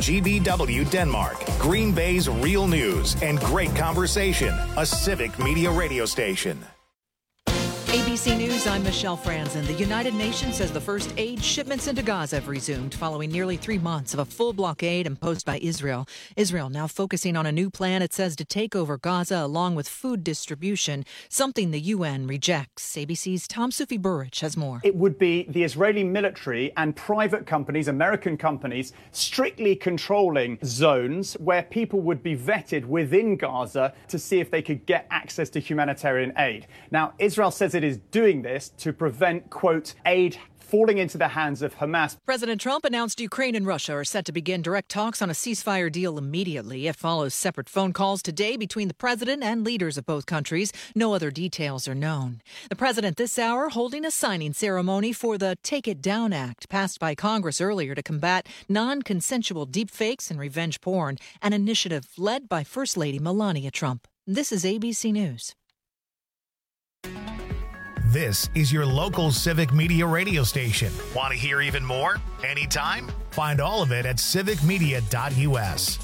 WGBW Denmark, Green Bay's real news and great conversation, a Civic Media radio station. ABC News, I'm Michelle Franzen. The United Nations says the first aid shipments into Gaza have resumed following nearly 3 months of a full blockade imposed by Israel. Israel now focusing on a new plan, it says, to take over Gaza along with food distribution, something the UN rejects. ABC's Tom Sufi Burrich has more. It would be the Israeli military and private companies, American companies, strictly controlling zones where people would be vetted within Gaza to see if they could get access to humanitarian aid. Now, Israel says it is doing this to prevent, quote, aid falling into the hands of Hamas. President Trump announced Ukraine and Russia are set to begin direct talks on a ceasefire deal immediately. It follows separate phone calls today between the president and leaders of both countries. No other details are known. The president this hour holding a signing ceremony for the Take It Down Act, passed by Congress earlier to combat non-consensual deepfakes and revenge porn, an initiative led by First Lady Melania Trump. This is ABC News. This is your local Civic Media radio station. Want to hear even more? Anytime? Find all of it at civicmedia.us.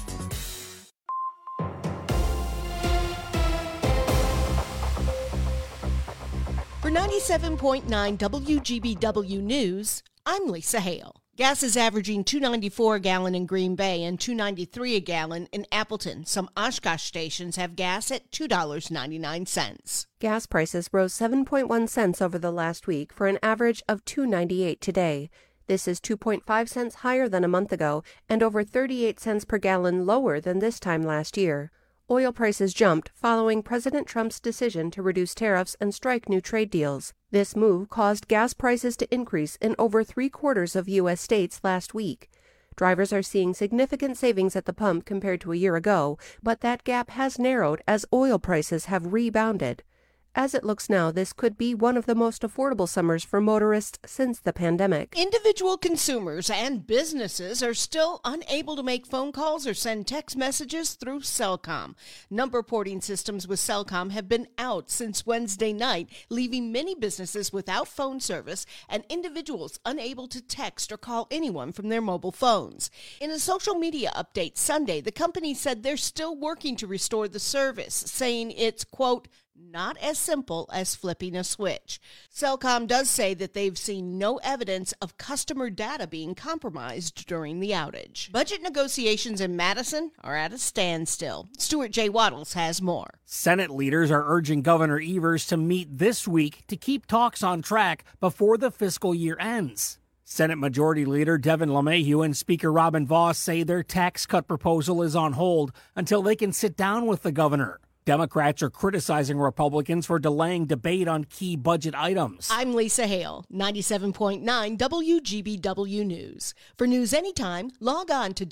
For 97.9 WGBW News, I'm Lisa Hale. Gas is averaging $2.94 a gallon in Green Bay and $2.93 a gallon in Appleton. Some Oshkosh stations have gas at $2.99. Gas prices rose 7.1 cents over the last week for an average of $2.98 today. This is 2.5 cents higher than a month ago and over 38 cents per gallon lower than this time last year. Oil prices jumped following President Trump's decision to reduce tariffs and strike new trade deals. This move caused gas prices to increase in over 3/4 of U.S. states last week. Drivers are seeing significant savings at the pump compared to a year ago, but that gap has narrowed as oil prices have rebounded. As it looks now, this could be one of the most affordable summers for motorists since the pandemic. Individual consumers and businesses are still unable to make phone calls or send text messages through Cellcom. Number porting systems with Cellcom have been out since Wednesday night, leaving many businesses without phone service and individuals unable to text or call anyone from their mobile phones. In a social media update Sunday, the company said they're still working to restore the service, saying it's, quote, not as simple as flipping a switch. Cellcom does say that they've seen no evidence of customer data being compromised during the outage. Budget negotiations in Madison are at a standstill. Stuart J. Waddles has more. Senate leaders are urging Governor Evers to meet this week to keep talks on track before the fiscal year ends. Senate Majority Leader Devin LeMahieu and Speaker Robin Vos say their tax cut proposal is on hold until they can sit down with the governor. Democrats are criticizing Republicans for delaying debate on key budget items. I'm Lisa Hale, 97.9 WGBW News. For news anytime, log on to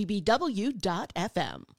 WGBW.FM.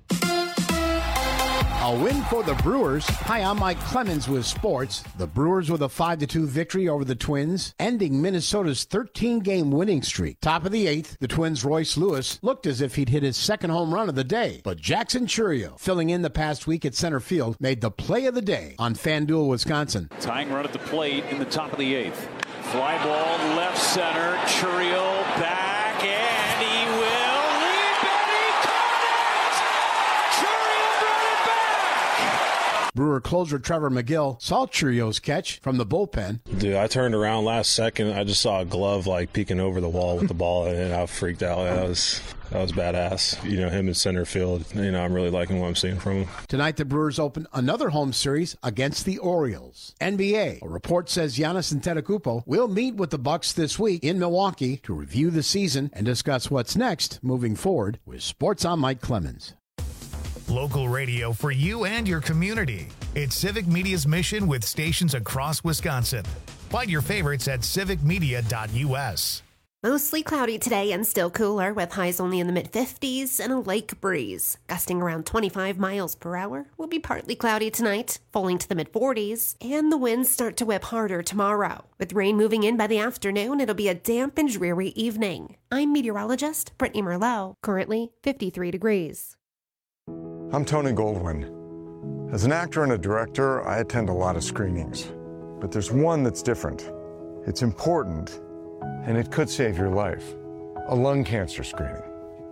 A win for the Brewers. Hi, I'm Mike Clemens with sports. The Brewers with a 5-2 victory over the Twins, ending Minnesota's 13-game winning streak. Top of the 8th, the Twins' Royce Lewis looked as if he'd hit his second home run of the day. But Jackson Churio, filling in the past week at center field, made the play of the day on FanDuel, Wisconsin. Tying run at the plate in the top of the 8th. Fly ball left center. Churio back, and he will lead Betty Connors! Churio brought it back! Brewer closer Trevor McGill saw Churio's catch from the bullpen. Dude, I turned around last second. I just saw a glove peeking over the wall with the ball, and I freaked out. That was badass. Him in center field. I'm really liking what I'm seeing from him. Tonight, the Brewers open another home series against the Orioles. NBA. A report says Giannis Antetokounmpo will meet with the Bucks this week in Milwaukee to review the season and discuss what's next moving forward. With Sports, I'm Mike Clemens. Local radio for you and your community. It's Civic Media's mission with stations across Wisconsin. Find your favorites at civicmedia.us. Mostly cloudy today and still cooler with highs only in the mid-50s and a lake breeze. Gusting around 25 miles per hour. Will be partly cloudy tonight, falling to the mid-40s, and the winds start to whip harder tomorrow. With rain moving in by the afternoon, it'll be a damp and dreary evening. I'm meteorologist Brittany Merlot, currently 53 degrees. I'm Tony Goldwyn. As an actor and a director, I attend a lot of screenings. But there's one that's different. It's important, and it could save your life. A lung cancer screening.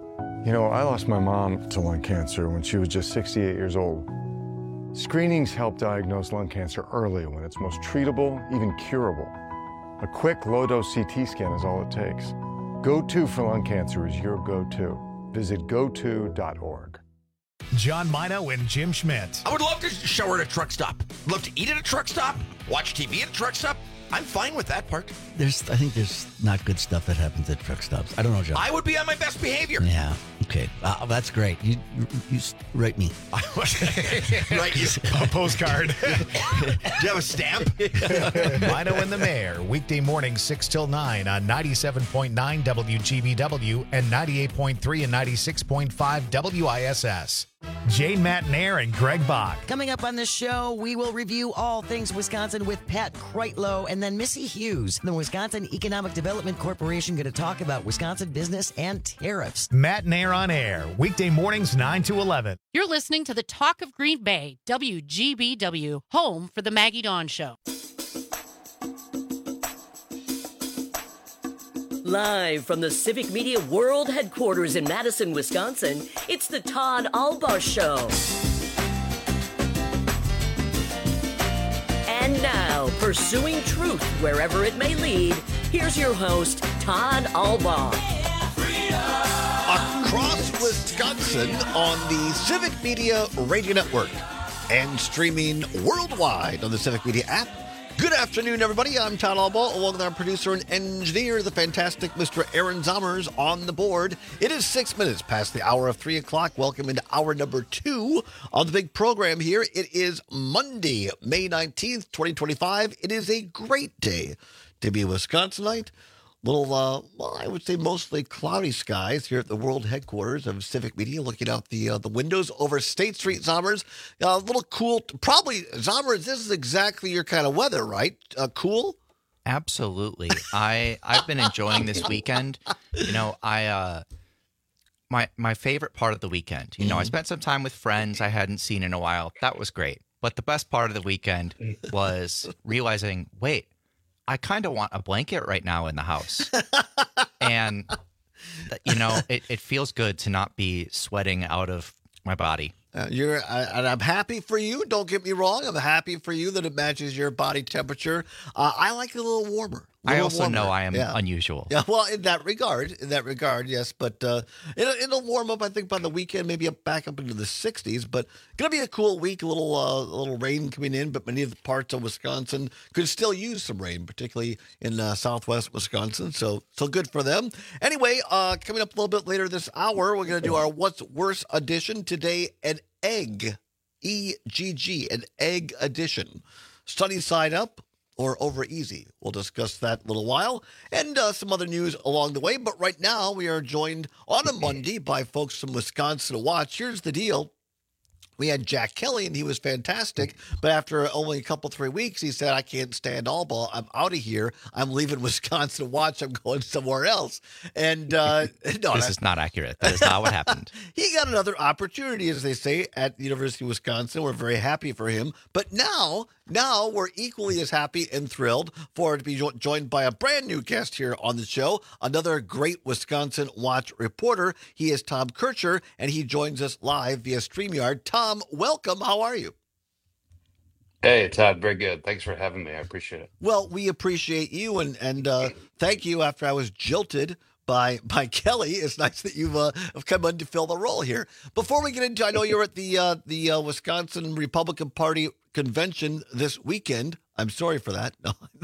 You know, I lost my mom to lung cancer when she was just 68 years old. Screenings help diagnose lung cancer early when it's most treatable, even curable. A quick, low-dose CT scan is all it takes. Go-To for lung cancer is your go-to. Visit goto.org. John Mino and Jim Schmidt. I would love to shower at a truck stop. Love to eat at a truck stop. Watch TV at a truck stop. I'm fine with that part. I think there's not good stuff that happens at truck stops. I don't know, John. I would be on my best behavior. Yeah. Okay. That's great. You write me. Right. A postcard. Do you have a stamp? Mino and the Mayor, weekday morning 6 till 9 on 97.9 WGBW and 98.3 and 96.5 WISS. Jane Matnair and Greg Bach. Coming up on this show, we will review all things Wisconsin with Pat Kreitlow and then Missy Hughes, the Wisconsin Economic Development Corporation, going to talk about Wisconsin business and tariffs. Matnair on air, weekday mornings 9 to 11. You're listening to the Talk of Green Bay, WGBW, home for the Maggie Dawn Show. Live from the Civic Media World Headquarters in Madison, Wisconsin, it's the Todd Albaugh Show. And now, pursuing truth wherever it may lead, here's your host, Todd Albaugh. Across Wisconsin on the Civic Media Radio Network and streaming worldwide on the Civic Media app. Good afternoon, everybody. I'm Todd Albaugh, along with our producer and engineer, the fantastic Mr. Aaron Zommers, on the board. It is 6 minutes past the hour of 3 o'clock. Welcome into hour number 2 on the big program here. It is Monday, May 19th, 2025. It is a great day to be a Wisconsinite. Little, I would say mostly cloudy skies here at the world headquarters of Civic Media, looking out the windows over State Street, Zommers. A little cool. Probably, Zommers, this is exactly your kind of weather, right? Cool? Absolutely. I've been enjoying this weekend. You know, my favorite part of the weekend, I spent some time with friends I hadn't seen in a while. That was great. But the best part of the weekend was realizing, wait, I kind of want a blanket right now in the house. And, it feels good to not be sweating out of my body. And I'm happy for you. Don't get me wrong. I'm happy for you that it matches your body temperature. I like it a little warmer. I also know I am unusual. Yeah, well, in that regard, yes. But it'll warm up, I think, by the weekend, maybe back up into the 60s. But going to be a cool week, a little rain coming in, but many of the parts of Wisconsin could still use some rain, particularly in southwest Wisconsin. So good for them. Anyway, coming up a little bit later this hour, we're going to do our What's Worse edition. Today, an egg, EGG, an egg edition. Sunny side up or over easy. We'll discuss that in a little while and some other news along the way. But right now we are joined on a Monday by folks from Wisconsin Watch. Here's the deal. We had Jack Kelly, and he was fantastic. But after only a couple, 3 weeks, he said, I can't stand Albaugh. I'm out of here. I'm leaving Wisconsin Watch. I'm going somewhere else. And this is not accurate. That is not what happened. He got another opportunity, as they say, at the University of Wisconsin. We're very happy for him. But now we're equally as happy and thrilled for to be joined by a brand new guest here on the show, another great Wisconsin Watch reporter. He is Tom Kircher, and he joins us live via StreamYard. Tom, welcome. How are you? Hey, Todd. Very good. Thanks for having me. I appreciate it. Well, we appreciate you, and thank you after I was jilted by Kelly. It's nice that you've have come in to fill the role here. Before we get into, I know you're at the Wisconsin Republican Party convention this weekend. I'm sorry for that.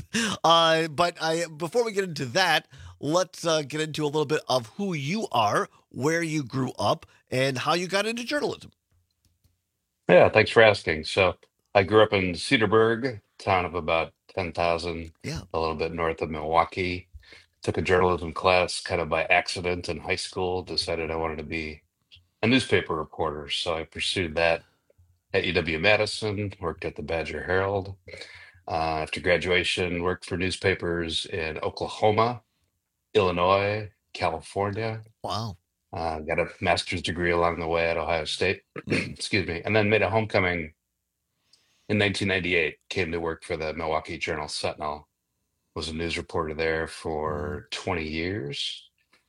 But before we get into that, let's get into a little bit of who you are, where you grew up, and how you got into journalism. Yeah, thanks for asking. So I grew up in Cedarburg, town of about 10,000, a little bit north of Milwaukee. Took a journalism class kind of by accident in high school, decided I wanted to be a newspaper reporter. So I pursued that at UW-Madison, worked at the Badger Herald. After graduation, worked for newspapers in Oklahoma, Illinois, California. Wow. Got a master's degree along the way at Ohio State, excuse me, and then made a homecoming in 1998, came to work for the Milwaukee Journal-Sentinel, was a news reporter there for 20 years.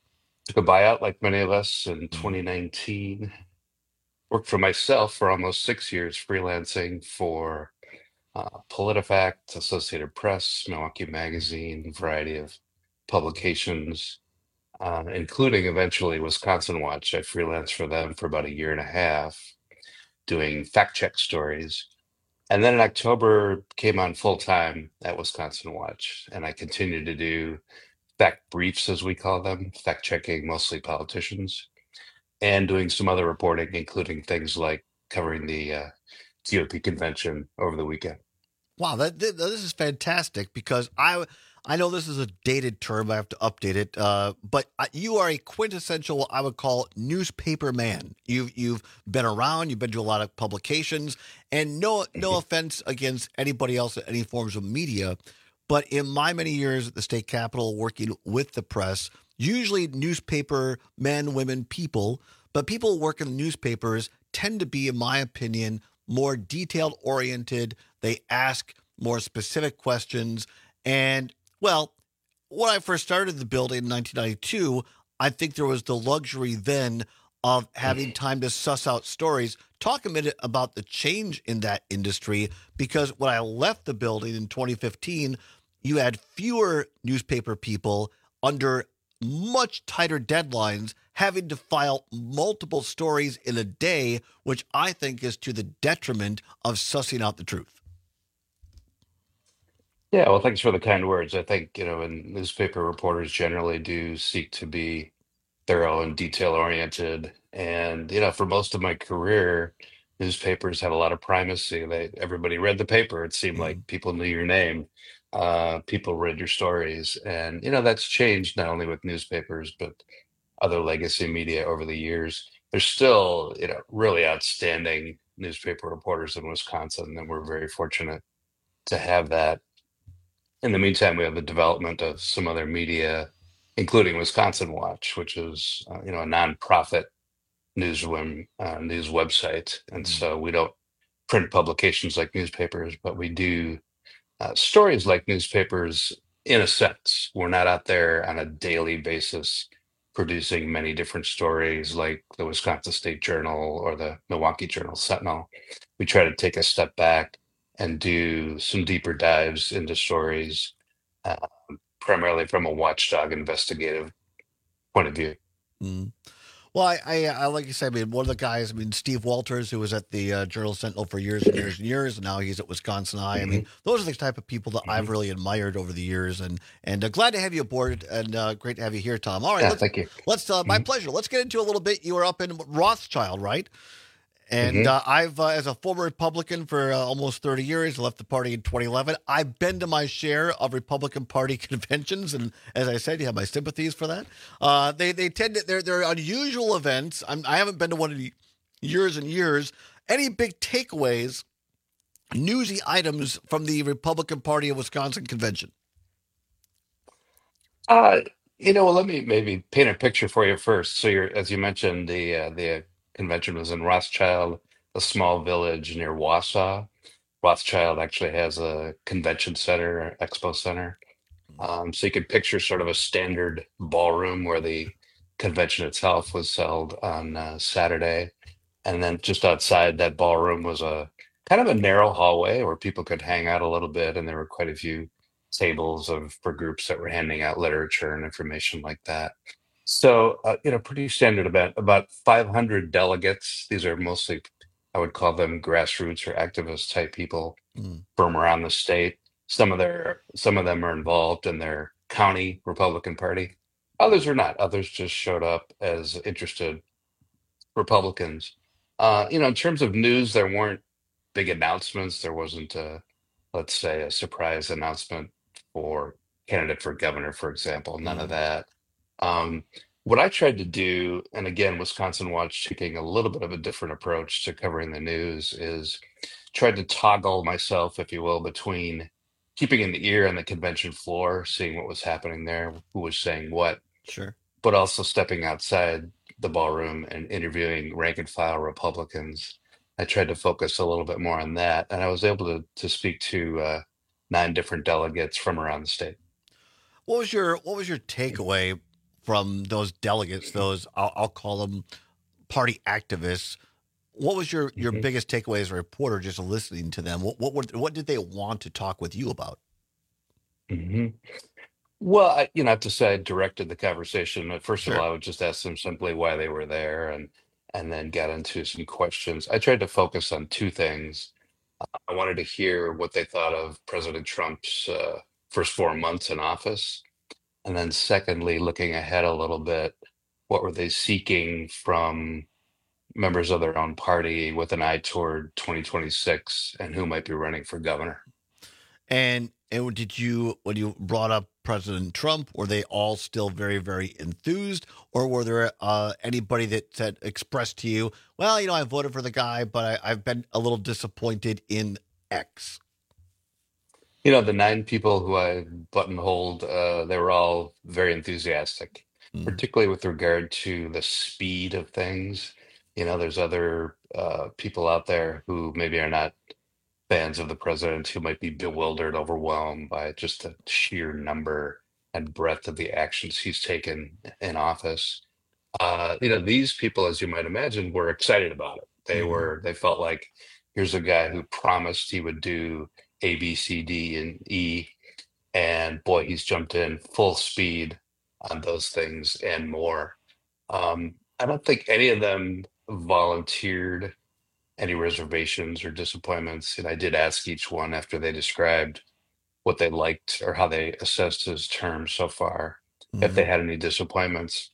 Took a buyout like many of us in 2019. Worked for myself for almost 6 years, freelancing for PolitiFact, Associated Press, Milwaukee Magazine, a variety of publications, including eventually Wisconsin Watch. I freelanced for them for about a year and a half, doing fact check stories. And then in October, came on full time at Wisconsin Watch, and I continued to do fact briefs, as we call them, fact checking mostly politicians, and doing some other reporting, including things like covering the GOP convention over the weekend. Wow, this is fantastic because I know this is a dated term. I have to update it. But you are a quintessential, what I would call, newspaper man. You've been around. You've been to a lot of publications, and no offense against anybody else at any forms of media, but in my many years at the state capitol working with the press, usually newspaper men, women, people, but people who work in the newspapers tend to be, in my opinion, more detailed oriented. They ask more specific questions. And, well, when I first started the building in 1992, I think there was the luxury then of having time to suss out stories. Talk a minute about the change in that industry, because when I left the building in 2015, you had fewer newspaper people under much tighter deadlines, having to file multiple stories in a day, which I think is to the detriment of sussing out the truth. Yeah, well, thanks for the kind words. I think, and newspaper reporters generally do seek to be thorough and detail oriented. And, for most of my career, newspapers had a lot of primacy. Everybody read the paper. It seemed like people knew your name. People read your stories. And, that's changed not only with newspapers, but other legacy media over the years. There's still, really outstanding newspaper reporters in Wisconsin, and we're very fortunate to have that. In the meantime, we have the development of some other media, including Wisconsin Watch, which is a nonprofit news website, and so we don't print publications like newspapers, but we do stories like newspapers in a sense. We're not out there on a daily basis producing many different stories like the Wisconsin State Journal or the Milwaukee Journal Sentinel. We try to take a step back and do some deeper dives into stories, primarily from a watchdog investigative point of view. Well, I like you said, one of the guys, Steve Walters, who was at the Journal Sentinel for years and years and years, and now he's at Wisconsin Eye. Those are the type of people that I've really admired over the years, and glad to have you aboard, and great to have you here, Tom. All right, thank you. Let's my pleasure. Let's get into a little bit. You were up in Rothschild, right? And I've, as a former Republican for almost 30 years, left the party in 2011. I've been to my share of Republican Party conventions, and as I said, you have my sympathies for that. They tend to, they're unusual events. I haven't been to one in years and years. Any big takeaways, newsy items from the Republican Party of Wisconsin convention? Well, let me maybe paint a picture for you first. So as you mentioned, the convention was in Rothschild, a small village near Wausau. Rothschild actually has a convention center, expo center. So you could picture sort of a standard ballroom where the convention itself was held on Saturday. And then just outside that ballroom was a kind of a narrow hallway where people could hang out a little bit. And there were quite a few tables for groups that were handing out literature and information like that. So, pretty standard event, about 500 delegates. These are mostly, I would call them grassroots or activist type people from around the state. Some of them are involved in their county Republican Party. Others are not. Others just showed up as interested Republicans. In terms of news, there weren't big announcements. There wasn't let's say, a surprise announcement for candidate for governor, for example. None of that. What I tried to do, and again, Wisconsin Watch taking a little bit of a different approach to covering the news, is tried to toggle myself, if you will, between keeping an ear on the convention floor, seeing what was happening there, who was saying what, sure, but also stepping outside the ballroom and interviewing rank and file Republicans. I tried to focus a little bit more on that, and I was able to speak to 9 different delegates from around the state. What was your takeaway from those delegates, those I'll call them party activists. What was your biggest takeaway as a reporter just listening to them? What did they want to talk with you about? Mm-hmm. Well, I have to say I directed the conversation. First of Sure. all, I would just ask them simply why they were there, and then get into some questions. I tried to focus on two things. I wanted to hear what they thought of President Trump's first 4 months in office. And then secondly, looking ahead a little bit, what were they seeking from members of their own party with an eye toward 2026 and who might be running for governor? And did you, when you brought up President Trump, were they all still very, very enthused, or were there anybody that expressed to you, well, I voted for the guy, but I've been a little disappointed in X? The 9 people who I buttonholed, they were all very enthusiastic, particularly with regard to the speed of things. There's other people out there who maybe are not fans of the president who might be bewildered, overwhelmed by just the sheer number and breadth of the actions he's taken in office. These people, as you might imagine, were excited about it. They felt like here's a guy who promised he would do A, B, C, D, and E, and boy, he's jumped in full speed on those things and more. I don't think any of them volunteered any reservations or disappointments. And I did ask each one after they described what they liked or how they assessed his term so far, if they had any disappointments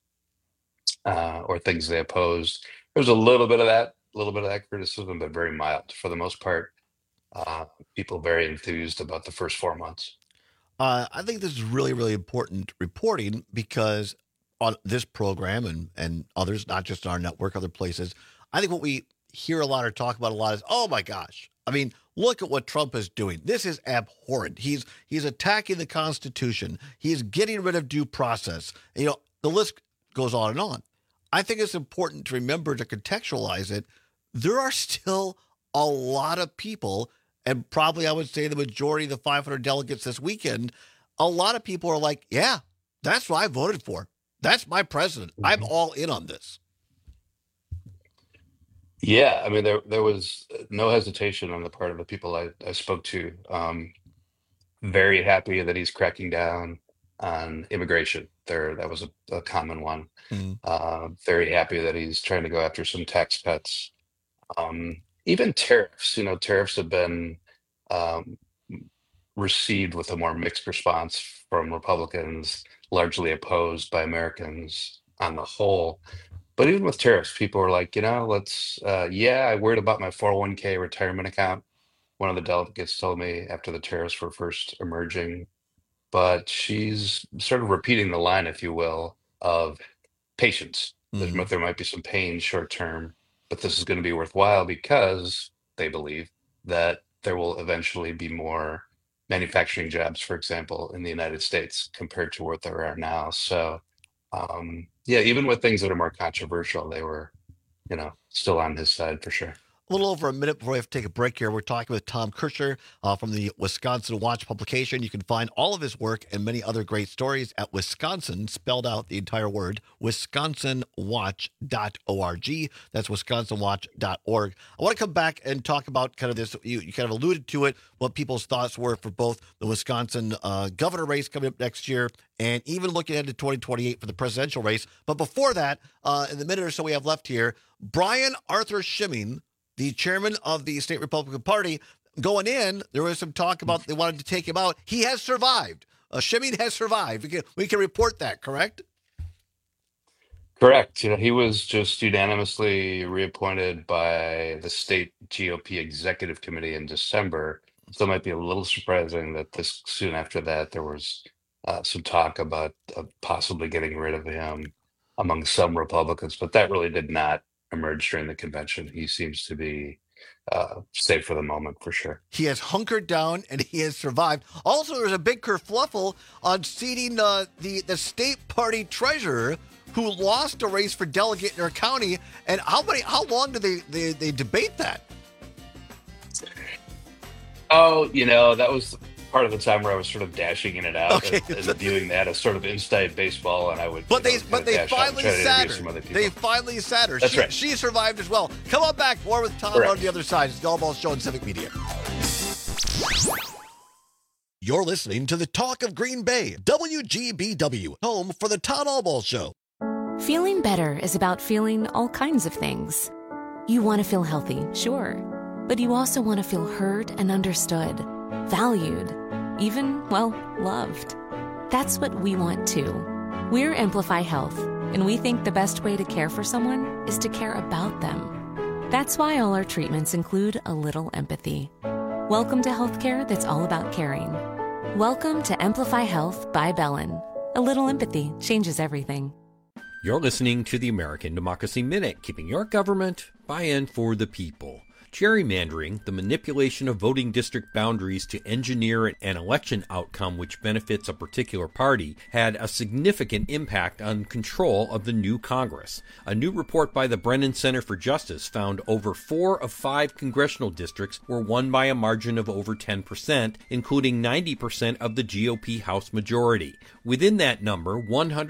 or things they opposed. There was a little bit of that criticism, but very mild for the most part. People very enthused about the first 4 months. I think this is really, really important reporting because on this program and others, not just on our network, other places, I think what we hear a lot or talk about a lot is, oh my gosh, I mean, look at what Trump is doing. This is abhorrent. He's attacking the Constitution. He's getting rid of due process. The list goes on and on. I think it's important to remember to contextualize it. There are still a lot of people, and probably I would say the majority of the 500 delegates this weekend, a lot of people are like, yeah, that's what I voted for. That's my president. I'm all in on this. Yeah, I mean, there was no hesitation on the part of the people I spoke to. Very happy that he's cracking down on immigration. That was a common one. Very happy that he's trying to go after some tax cuts. Even tariffs. Tariffs have been received with a more mixed response from Republicans, largely opposed by Americans on the whole. But even with tariffs, people are like, let's, I worried about my 401k retirement account. One of the delegates told me after the tariffs were first emerging, but she's sort of repeating the line, if you will, of patience. There might be some pain short term, but this is going to be worthwhile because they believe that there will eventually be more manufacturing jobs, for example, in the United States compared to what there are now. So, even with things that are more controversial, they were, still on his side for sure. A little over a minute before we have to take a break here. We're talking with Tom Kircher from the Wisconsin Watch publication. You can find all of his work and many other great stories at Wisconsin, spelled out the entire word, wisconsinwatch.org. That's wisconsinwatch.org. I want to come back and talk about kind of this. You kind of alluded to it, what people's thoughts were for both the Wisconsin governor race coming up next year and even looking ahead to 2028 for the presidential race. But before that, in the minute or so we have left here, Brian Arthur Schimming, the chairman of the State Republican Party, going in, there was some talk about they wanted to take him out. He has survived. Schimming has survived. We can report that, correct? Correct. He was just unanimously reappointed by the state GOP executive committee in December. So it might be a little surprising that this soon after that, there was some talk about possibly getting rid of him among some Republicans, but that really did not emerge during the convention. He seems to be safe for the moment, for sure. He has hunkered down and he has survived. Also, there's a big kerfluffle on seating the state party treasurer who lost a race for delegate in her county. And how long do they debate that? Oh, that was part of the time where I was sort of dashing in and out and viewing that as sort of inside baseball, and I would. But they finally sat her. They finally sat her. That's right. She survived as well. Come on back. More with Tom on the other side. It's the All Ball Show on Civic Media. You're listening to the Talk of Green Bay, WGBW, home for the Todd All Ball Show. Feeling better is about feeling all kinds of things. You want to feel healthy, sure, but you also want to feel heard and understood, valued, even, well, loved. That's what we want too. We're Amplify Health, and we think the best way to care for someone is to care about them. That's why all our treatments include a little empathy. Welcome to healthcare that's all about caring. Welcome to Amplify Health by Bellin. A little empathy changes everything. You're listening to the American Democracy Minute, keeping your government by and for the people. Gerrymandering, the manipulation of voting district boundaries to engineer an election outcome which benefits a particular party, had a significant impact on control of the new Congress. A new report by the Brennan Center for Justice found over 4 of 5 congressional districts were won by a margin of over 10%, including 90% of the GOP House majority. Within that number,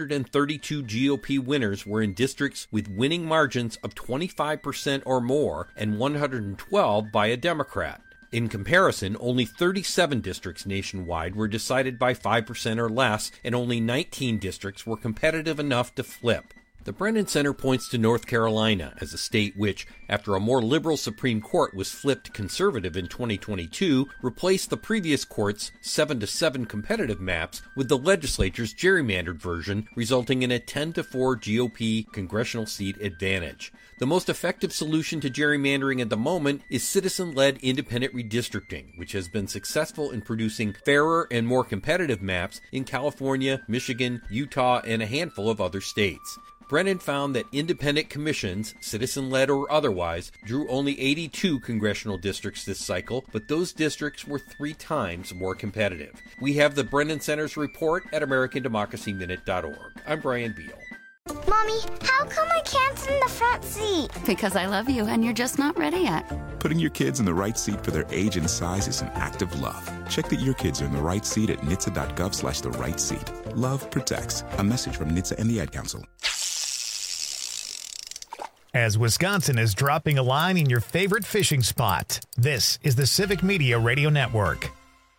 132 GOP winners were in districts with winning margins of 25% or more, and 112 by a Democrat. In comparison, only 37 districts nationwide were decided by 5% or less, and only 19 districts were competitive enough to flip. The Brennan Center points to North Carolina as a state which, after a more liberal Supreme Court was flipped conservative in 2022, replaced the previous court's 7-7 competitive maps with the legislature's gerrymandered version, resulting in a 10-4 GOP congressional seat advantage. The most effective solution to gerrymandering at the moment is citizen-led independent redistricting, which has been successful in producing fairer and more competitive maps in California, Michigan, Utah, and a handful of other states. Brennan found that independent commissions, citizen-led or otherwise, drew only 82 congressional districts this cycle, but those districts were 3 times more competitive. We have the Brennan Center's report at AmericanDemocracyMinute.org. I'm Brian Beal. Mommy, how come I can't sit in the front seat? Because I love you and you're just not ready yet. Putting your kids in the right seat for their age and size is an act of love. Check that your kids are in the right seat at nhtsa.gov/the right seat. Love protects. A message from NHTSA and the Ad Council. As Wisconsin is dropping a line in your favorite fishing spot, this is the Civic Media Radio Network.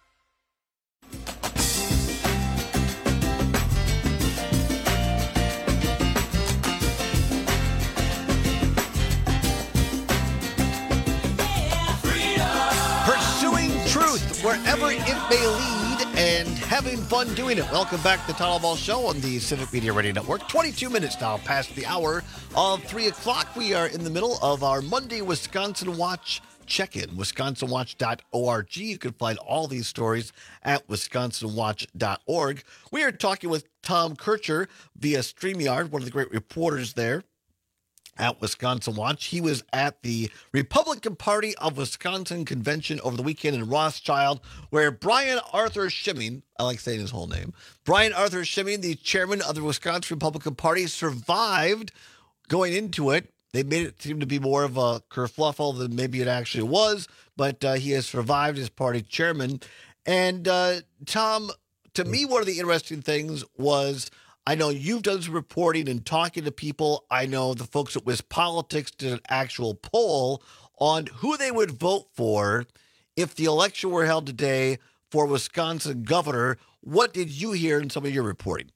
Pursuing truth wherever it may lead and having fun doing it. Welcome back to the Todd All Ball Show on the Civic Media Radio Network. 22 minutes now past the hour of 3 o'clock. We are in the middle of our Monday Wisconsin Watch check-in, wisconsinwatch.org. You can find all these stories at wisconsinwatch.org. We are talking with Tom Kircher via StreamYard, one of the great reporters there at Wisconsin Watch. He was at the Republican Party of Wisconsin convention over the weekend in Rothschild, where Brian Arthur Schimming, I like saying his whole name, Brian Arthur Schimming, the chairman of the Wisconsin Republican Party, survived going into it. They made it seem to be more of a kerfluffle than maybe it actually was, but he has survived as party chairman. And Tom, to me, one of the interesting things was, I know you've done some reporting and talking to people. I know the folks at WisPolitics did an actual poll on who they would vote for if the election were held today for Wisconsin governor. What did you hear in some of your reporting?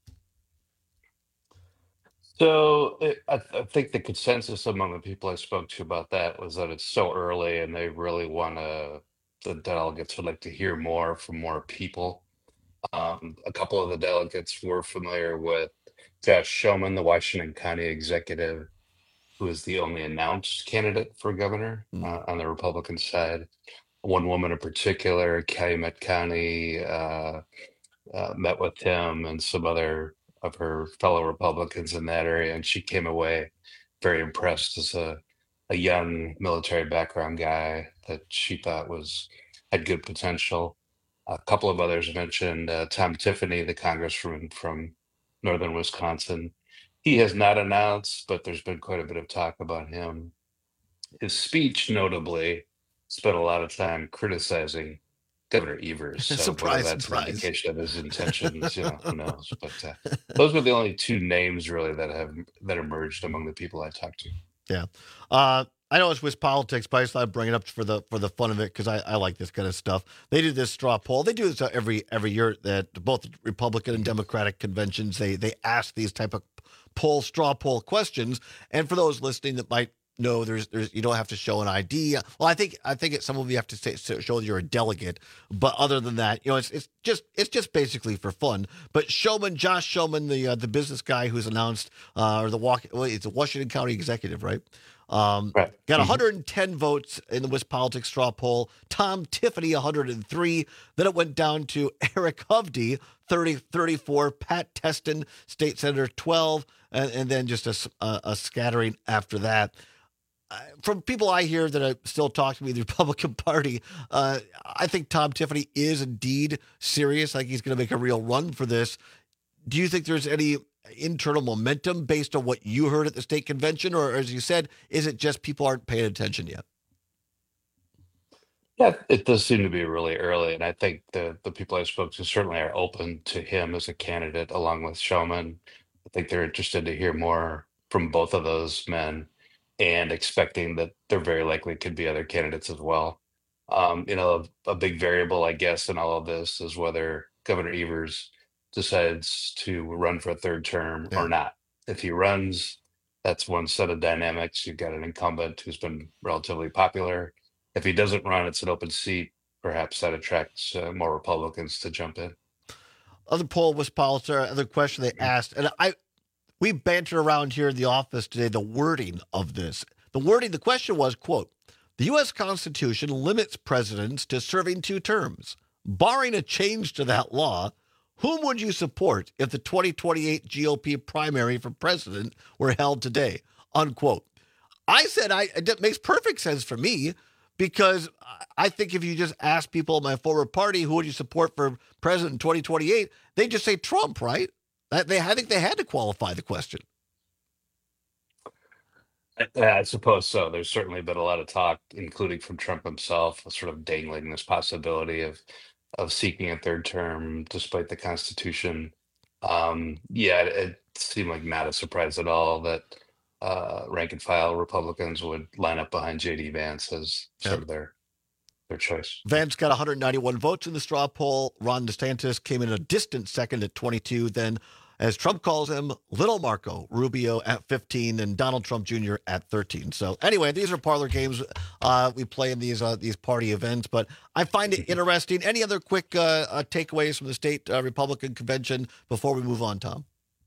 So I think the consensus among the people I spoke to about that was that it's so early and they really want the delegates would like to hear more from more people. A couple of the delegates were familiar with Josh Showman, the Washington County executive, who is the only announced candidate for governor on the Republican side. One woman in particular, Calumet County, met with him and some other of her fellow Republicans in that area, and she came away very impressed as a young military background guy that she thought had good potential. A couple of others mentioned Tom Tiffany, the congressman from northern Wisconsin. He has not announced, but there's been quite a bit of talk about him. His speech, notably, spent a lot of time criticizing Governor Evers. So Surprise, whether that's surprise. an indication of his intentions, who knows? But those were the only two names really that emerged among the people I talked to. Yeah. I know it's with politics, but I just thought I'd bring it up for the fun of it because I like this kind of stuff. They do this straw poll. They do this every year at both Republican and Democratic conventions. They ask these type of straw poll questions. And for those listening that might know, there's you don't have to show an ID. Well, I think some of you have to show that you're a delegate. But other than that, it's just basically for fun. But Josh Showman, the business guy who's announced it's a Washington County executive, right? Right. Got 110 votes in the WisPolitics straw poll. Tom Tiffany, 103. Then it went down to Eric Hovde, 34. Pat Teston, state senator, 12. And then just a scattering after that. From people I hear that still talk to me, the Republican Party, I think Tom Tiffany is indeed serious. I think he's going to make a real run for this. Do you think there's any internal momentum based on what you heard at the state convention? Or, as you said, is it just people aren't paying attention yet? Yeah, it does seem to be really early. And I think the people I spoke to certainly are open to him as a candidate along with Showman. I think they're interested to hear more from both of those men and expecting that there very likely could be other candidates as well. A big variable, I guess, in all of this is whether Governor Evers decides to run for a third term or not. If he runs, that's one set of dynamics. You've got an incumbent who's been relatively popular. If he doesn't run, it's an open seat. Perhaps that attracts more Republicans to jump in. Other poll was other question they asked, and we bantered around here in the office today the wording of this. The question was, quote, the U.S. Constitution limits presidents to serving 2 terms. Barring a change to that law, whom would you support if the 2028 GOP primary for president were held today? Unquote. I said it makes perfect sense for me because I think if you just ask people in my former party, who would you support for president in 2028, they just say Trump, right? I think they had to qualify the question. I suppose so. There's certainly been a lot of talk, including from Trump himself, sort of dangling this possibility of seeking a third term despite the Constitution. It seemed like not a surprise at all that rank and file Republicans would line up behind J.D. Vance as sort of their choice. Vance got 191 votes in the straw poll. Ron DeSantis came in a distant second at 22. Then, as Trump calls him, Little Marco Rubio at 15 and Donald Trump Jr. at 13. So anyway, these are parlor games we play in these party events, but I find it interesting. Any other quick takeaways from the state Republican convention before we move on, Tom?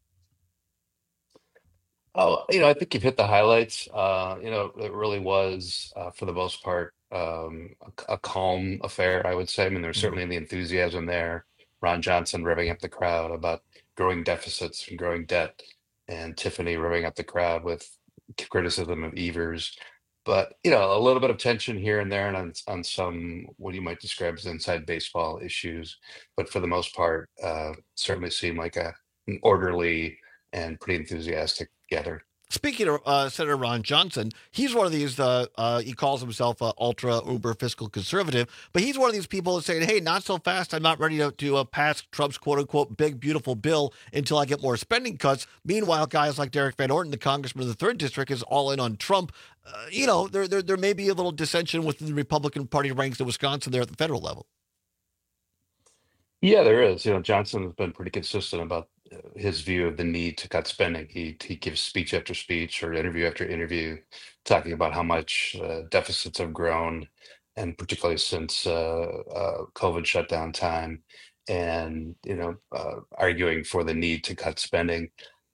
Oh, I think you've hit the highlights. It really was, for the most part, a calm affair, I would say. I mean, there's certainly the enthusiasm there. Ron Johnson revving up the crowd about growing deficits and growing debt, and Tiffany revving up the crowd with criticism of Evers. But, a little bit of tension here and there and on some, what you might describe as inside baseball issues. But for the most part, certainly seemed like an orderly and pretty enthusiastic gathering. Speaking of Senator Ron Johnson, he's one of these, he calls himself ultra uber fiscal conservative, but he's one of these people that's saying, hey, not so fast. I'm not ready to pass Trump's quote unquote big, beautiful bill until I get more spending cuts. Meanwhile, guys like Derek Van Orton, the congressman of the 3rd District, is all in on Trump. There may be a little dissension within the Republican Party ranks in Wisconsin there at the federal level. Yeah, there is. Johnson has been pretty consistent about his view of the need to cut spending. He gives speech after speech or interview after interview talking about how much deficits have grown, and particularly since COVID shutdown time, and arguing for the need to cut spending.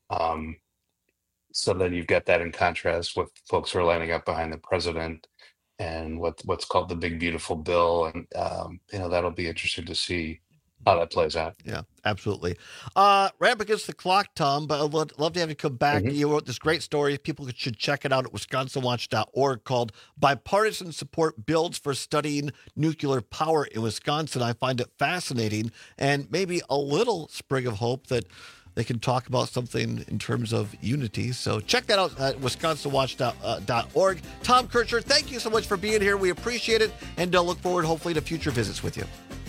So then you've got that in contrast with folks who are lining up behind the president and what's called the big beautiful bill, and that'll be interesting to see how that plays out. Yeah, absolutely. Right up against the clock, Tom, but I'd love to have you come back. Mm-hmm. You wrote this great story. People should check it out at wisconsinwatch.org called Bipartisan Support Builds for Studying Nuclear Power in Wisconsin. I find it fascinating and maybe a little sprig of hope that they can talk about something in terms of unity. So check that out at wisconsinwatch.org. Tom Kircher, thank you so much for being here. We appreciate it and look forward hopefully to future visits with you.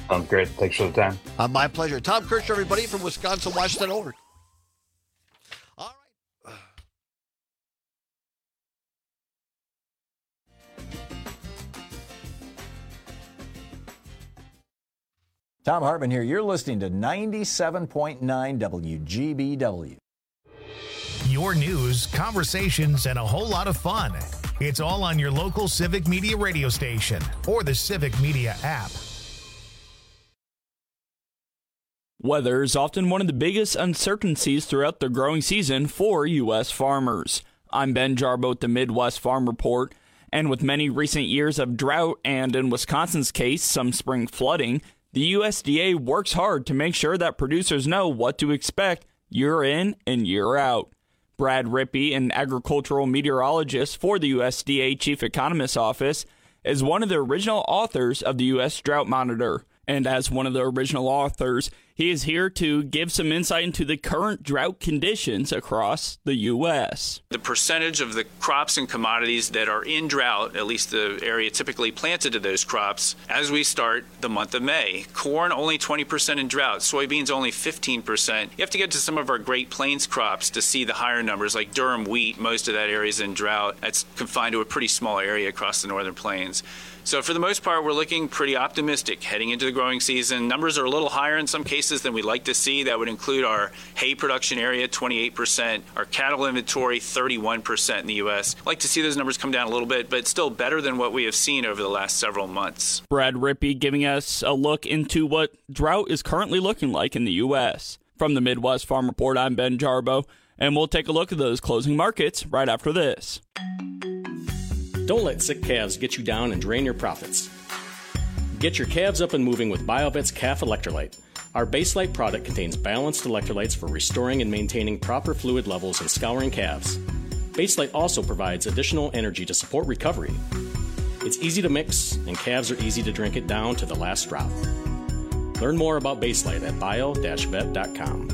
Sounds great. Thanks for the time. My pleasure. Tom Kirsch, everybody, from WisconsinWatch.org. All right. Tom Hartman here. You're listening to 97.9 WGBW. Your news, conversations, and a whole lot of fun. It's all on your local Civic Media radio station or the Civic Media app. Weather is often one of the biggest uncertainties throughout the growing season for U.S. farmers. I'm Ben Jarbo at the Midwest Farm Report, and with many recent years of drought and, in Wisconsin's case, some spring flooding, the USDA works hard to make sure that producers know what to expect year in and year out. Brad Rippey, an agricultural meteorologist for the USDA Chief Economist's Office, is one of the original authors of the U.S. Drought Monitor. And as one of the original authors, he is here to give some insight into the current drought conditions across the U.S. The percentage of the crops and commodities that are in drought, at least the area typically planted to those crops, as we start the month of May. Corn only 20% in drought, soybeans only 15%. You have to get to some of our Great Plains crops to see the higher numbers, like durum wheat. Most of that area is in drought. That's confined to a pretty small area across the northern plains. So for the most part, we're looking pretty optimistic heading into the growing season. Numbers are a little higher in some cases than we'd like to see. That would include our hay production area, 28%, our cattle inventory, 31% in the U.S. I'd like to see those numbers come down a little bit, but still better than what we have seen over the last several months. Brad Rippey giving us a look into what drought is currently looking like in the U.S. From the Midwest Farm Report, I'm Ben Jarbo, and we'll take a look at those closing markets right after this. Don't let sick calves get you down and drain your profits. Get your calves up and moving with BioVet's Calf Electrolyte. Our Baselite product contains balanced electrolytes for restoring and maintaining proper fluid levels in scouring calves. Baselite also provides additional energy to support recovery. It's easy to mix, and calves are easy to drink it down to the last drop. Learn more about Baselite at bio-vet.com.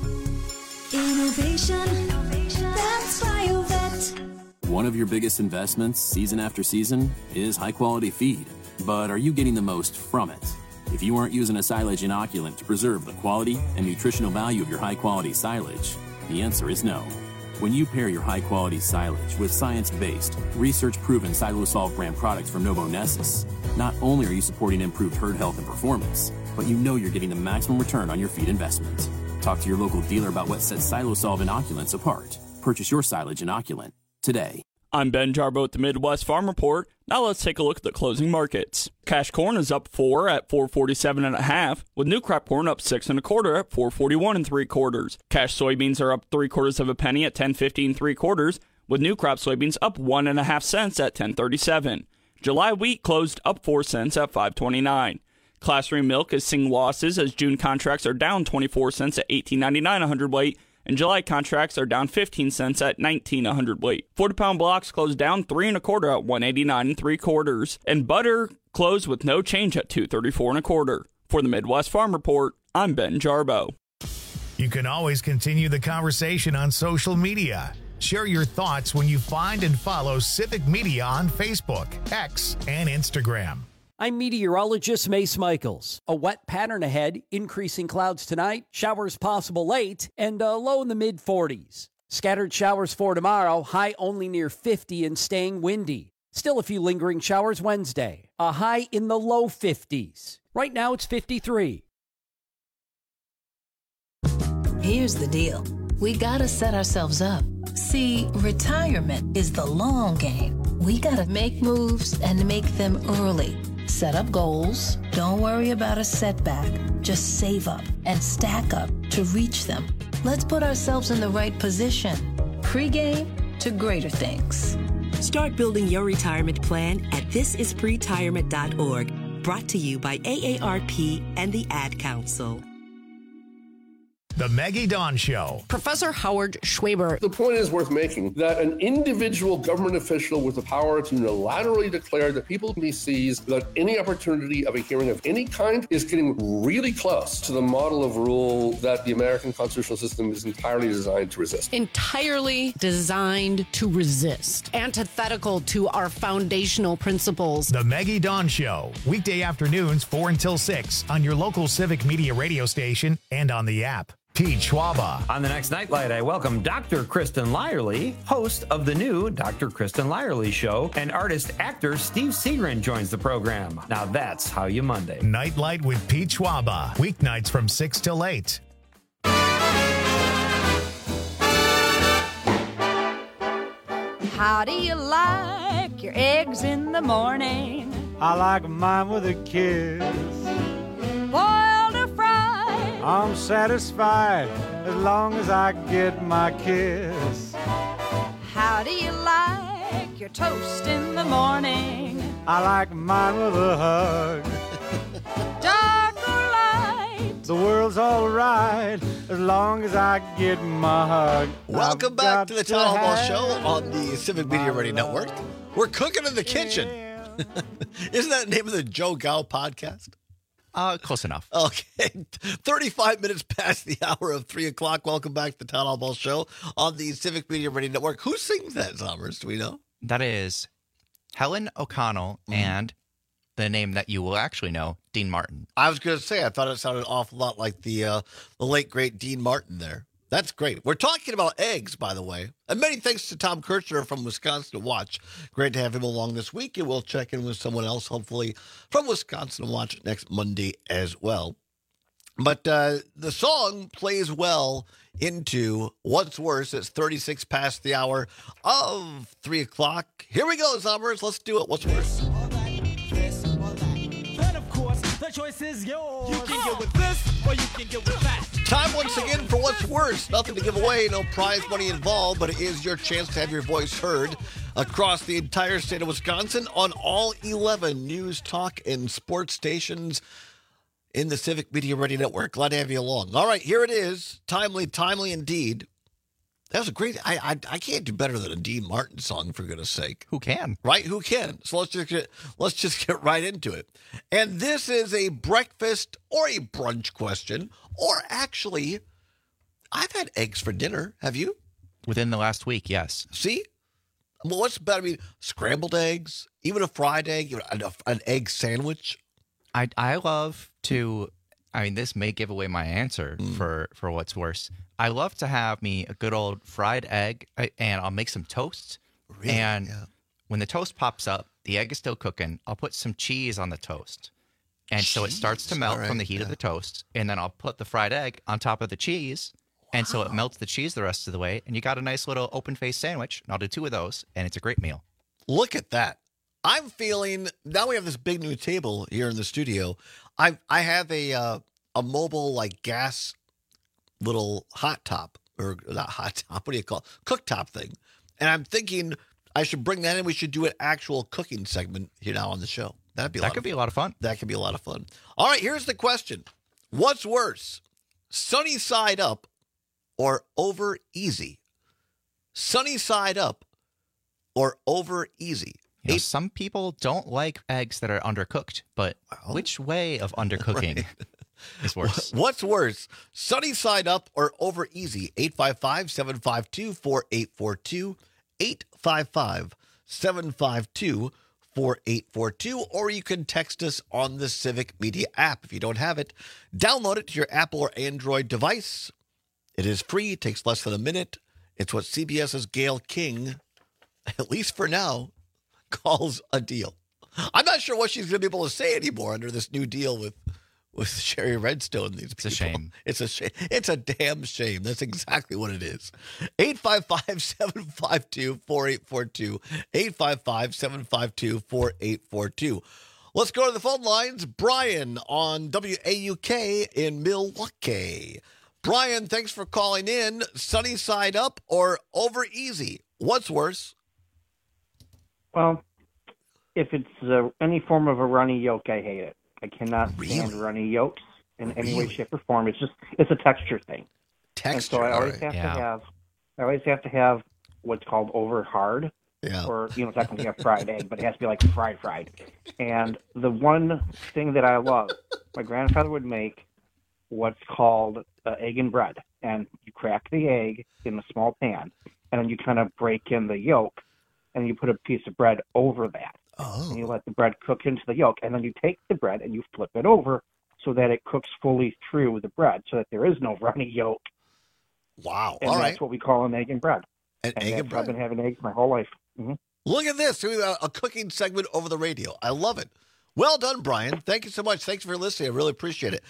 Innovation, that's BioVet. One of your biggest investments, season after season, is high-quality feed. But are you getting the most from it? If you aren't using a silage inoculant to preserve the quality and nutritional value of your high-quality silage, the answer is no. When you pair your high-quality silage with science-based, research-proven Silosolv brand products from Novonesis, not only are you supporting improved herd health and performance, but you know you're getting the maximum return on your feed investment. Talk to your local dealer about what sets Silosolv inoculants apart. Purchase your silage inoculant today. I'm Ben Jarbo at the Midwest Farm Report. Now let's take a look at the closing markets. Cash corn is up 4 at $4.47.5, with new crop corn up 6 1/4 at $4.41 3/4. Cash soybeans are up 3/4 penny at $10.50 3/4, with new crop soybeans up 1 1/2 cents at $10.37. July wheat closed up 4 cents at $5.29. Class 3 milk is seeing losses as June contracts are down 24 cents at $18.99 a hundredweight, and July contracts are down 15 cents at $19 a hundredweight. 40-pound blocks closed down 3 1/4 at $1.89 3/4, and butter closed with no change at $2.34 1/4. For the Midwest Farm Report, I'm Ben Jarbo. You can always continue the conversation on social media. Share your thoughts when you find and follow Civic Media on Facebook, X, and Instagram. I'm meteorologist Mace Michaels. A wet pattern ahead, increasing clouds tonight, showers possible late, and a low in the mid-40s. Scattered showers for tomorrow, high only near 50 and staying windy. Still a few lingering showers Wednesday, a high in the low 50s. Right now it's 53. Here's the deal. We gotta set ourselves up. See, retirement is the long game. We gotta make moves and make them early. Set up goals. Don't worry about a setback. Just save up and stack up to reach them. Let's put ourselves in the right position. Pre-game to greater things. Start building your retirement plan at thisispretirement.org. Brought to you by AARP and the Ad Council. The Maggie Dawn Show. Professor Howard Schwaber. The point is worth making that an individual government official with the power to unilaterally declare that people can be seized without any opportunity of a hearing of any kind is getting really close to the model of rule that the American constitutional system is entirely designed to resist. Entirely designed to resist. Antithetical to our foundational principles. The Maggie Dawn Show. Weekday afternoons 4 until 6 on your local Civic Media radio station and on the app. Pete Schwaba. On the next Nightlight, I welcome Dr. Kristen Lyerly, host of the new Dr. Kristen Lyerly Show, and artist-actor Steve Seagren joins the program. Now that's how you Monday. Nightlight with Pete Schwaba. Weeknights from 6 till 8. How do you like your eggs in the morning? I like mine with a kiss. Boiled or fried? I'm satisfied as long as I get my kiss. How do you like your toast in the morning? I like mine with a hug. Dark or light? The world's all right as long as I get my hug. Welcome back to the Town Hall Show on the Civic Media Radio Network. We're cooking in the kitchen. Isn't that the name of the Joe Gow podcast? Close enough. Okay. 35 minutes past the hour of 3 o'clock. Welcome back to the Town Hall Show on the Civic Media Radio Network. Who sings that, Zommers? Do we know? That is Helen O'Connell and the name that you will actually know, Dean Martin. I was going to say, I thought it sounded an awful lot like the late, great Dean Martin there. That's great. We're talking about eggs, by the way. And many thanks to Tom Kirchner from Wisconsin to Watch. Great to have him along this week. And we'll check in with someone else, hopefully, from Wisconsin to Watch next Monday as well. But the song plays well into what's worse. It's 36 past the hour of 3 o'clock. Here we go, Zommers. Let's do it. What's worse? Then, of course, the choice is yours. You can get with this or you can get with that. Time once again for What's Worse. Nothing to give away, no prize money involved, but it is your chance to have your voice heard across the entire state of Wisconsin on all 11 news, talk, and sports stations in the Civic Media Radio Network. Glad to have you along. All right, here it is. Timely indeed. That was a great, I can't do better than a Dean Martin song, for goodness sake. Who can? Right, who can? So let's just get right into it. And this is a breakfast or a brunch question, or actually, I've had eggs for dinner. Have you? Within the last week, yes. See? Well, what's better? I mean, scrambled eggs, even a fried egg, even an egg sandwich. I love to, I mean, this may give away my answer for what's worse. I love to have me a good old fried egg, and I'll make some toast. Really? And when the toast pops up, the egg is still cooking. I'll put some cheese on the toast. And so it starts to melt from the heat of the toast. And then I'll put the fried egg on top of the cheese. And so it melts the cheese the rest of the way. And you got a nice little open-faced sandwich. And I'll do 2 of those. And it's a great meal. Look at that. I'm feeling, now we have this big new table here in the studio. I have a mobile, like, gas little hot top, or not hot top, what do you call it? Cooktop thing. And I'm thinking I should bring that in. We should do an actual cooking segment here now on the show. That could be a lot of fun. That could be a lot of fun. All right, here's the question. What's worse, sunny side up or over easy? Sunny side up or over easy? You know, some people don't like eggs that are undercooked, but which way of undercooking is worse? What's worse, sunny side up or over easy? 855-752-4842, 855-752-4842, or you can text us on the Civic Media app. If you don't have it, download it to your Apple or Android device. It is free. It takes less than a minute. It's what CBS's Gayle King, at least for now, calls a deal. I'm not sure what she's going to be able to say anymore under this new deal with Sherry Redstone. These people. It's a shame. It's a shame. It's a damn shame. That's exactly what it is. 855-752-4842. 855-752-4842. Let's go to the phone lines. Brian on WAUK in Milwaukee. Brian, thanks for calling in. Sunny side up or over easy? What's worse? Well, if it's any form of a runny yolk, I hate it. I cannot stand runny yolks in any way, shape, or form. It's a texture thing. Texture. And so I always all right. have to have what's called over hard. Yeah. Or, it's not going to be a fried egg, but it has to be like fried. And the one thing that I love, my grandfather would make what's called egg and bread. And you crack the egg in a small pan, and then you kind of break in the yolk, and you put a piece of bread over that. Oh. And you let the bread cook into the yolk, and then you take the bread and you flip it over so that it cooks fully through the bread so that there is no runny yolk. Wow. And all that's right. what we call an egg and bread. An egg and bread. I've been having eggs my whole life. Mm-hmm. Look at this. We got a cooking segment over the radio. I love it. Well done, Brian. Thank you so much. Thanks for listening. I really appreciate it.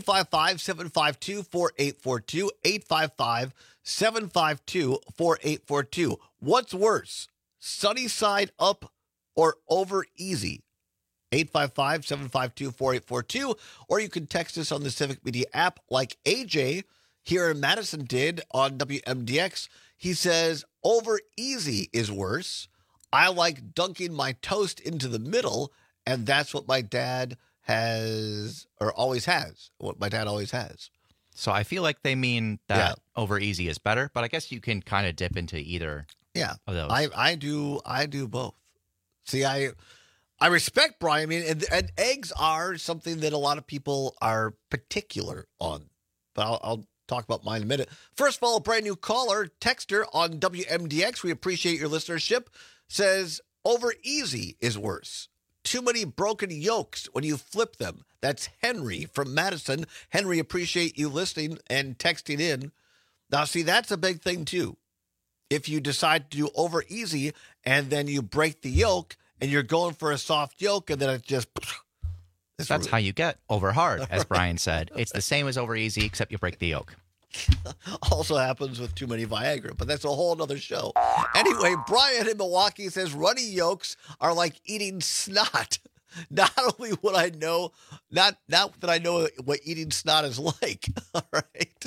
855-752-4842. 855-752-4842. What's worse, sunny side up or over easy? 855-752-4842. Or you can text us on the Civic Media app like AJ here in Madison did on WMDX. He says, over easy is worse. I like dunking my toast into the middle, and that's what my dad has, or always has, what my dad always has. So I feel like they mean that over easy is better, but I guess you can kind of dip into either of those. I do both. See, I respect Brian. I mean, and eggs are something that a lot of people are particular on, but I'll talk about mine in a minute. First of all, a brand new caller, texter on WMDX. We appreciate your listenership. Says, over easy is worse. Too many broken yolks when you flip them. That's Henry from Madison. Henry, appreciate you listening and texting in. Now, see, that's a big thing, too. If you decide to do over easy and then you break the yolk and you're going for a soft yolk and then it just... That's how you get over hard, as Brian said. It's the same as over easy, except you break the yolk. Also happens with too many Viagra, but that's a whole other show. Anyway, Brian in Milwaukee says runny yolks are like eating snot. Not only would I know, not that I know what eating snot is like. All right.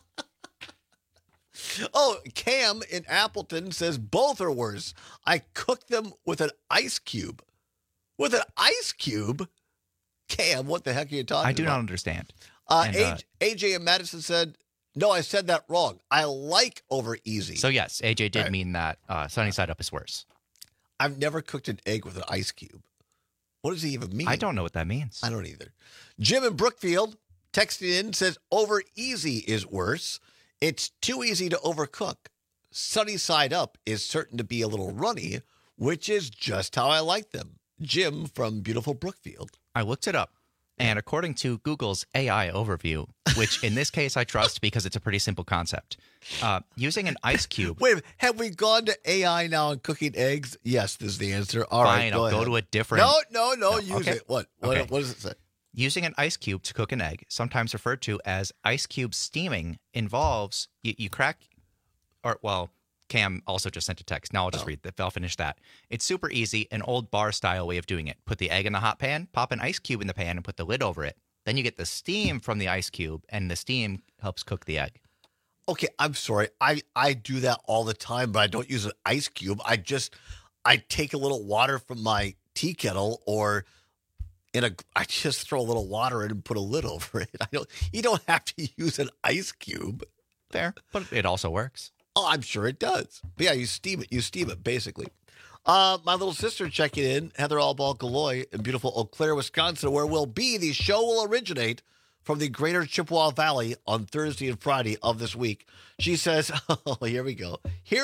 Oh, Cam in Appleton says both are worse. I cook them with an ice cube. With an ice cube? Cam, what the heck are you talking about? I do not understand. AJ in Madison said, no, I said that wrong. I like over easy. So, yes, AJ did mean that sunny side up is worse. I've never cooked an egg with an ice cube. What does he even mean? I don't know what that means. I don't either. Jim in Brookfield texting in says over easy is worse. It's too easy to overcook. Sunny side up is certain to be a little runny, which is just how I like them. Jim from beautiful Brookfield. I looked it up. And according to Google's AI overview, which in this case I trust because it's a pretty simple concept, using an ice cube. Wait, have we gone to AI now on cooking eggs? Yes, this is the answer. All right, Fine, I'll go to a different. No, use okay. it. What does it say? Using an ice cube to cook an egg, sometimes referred to as ice cube steaming, involves you crack, Cam also just sent a text. Now I'll just read that. I'll finish that. It's super easy, an old bar style way of doing it. Put the egg in the hot pan, pop an ice cube in the pan, and put the lid over it. Then you get the steam from the ice cube, and the steam helps cook the egg. Okay, I'm sorry. I do that all the time, but I don't use an ice cube. I take a little water from my tea kettle, or I just throw a little water in and put a lid over it. You don't have to use an ice cube. Fair, but it also works. Oh, I'm sure it does. But yeah, you steam it, basically. My little sister checking in, Heather Albal-Galloy in beautiful Eau Claire, Wisconsin, where the show will originate from the greater Chippewa Valley on Thursday and Friday of this week. She says, oh, here we go.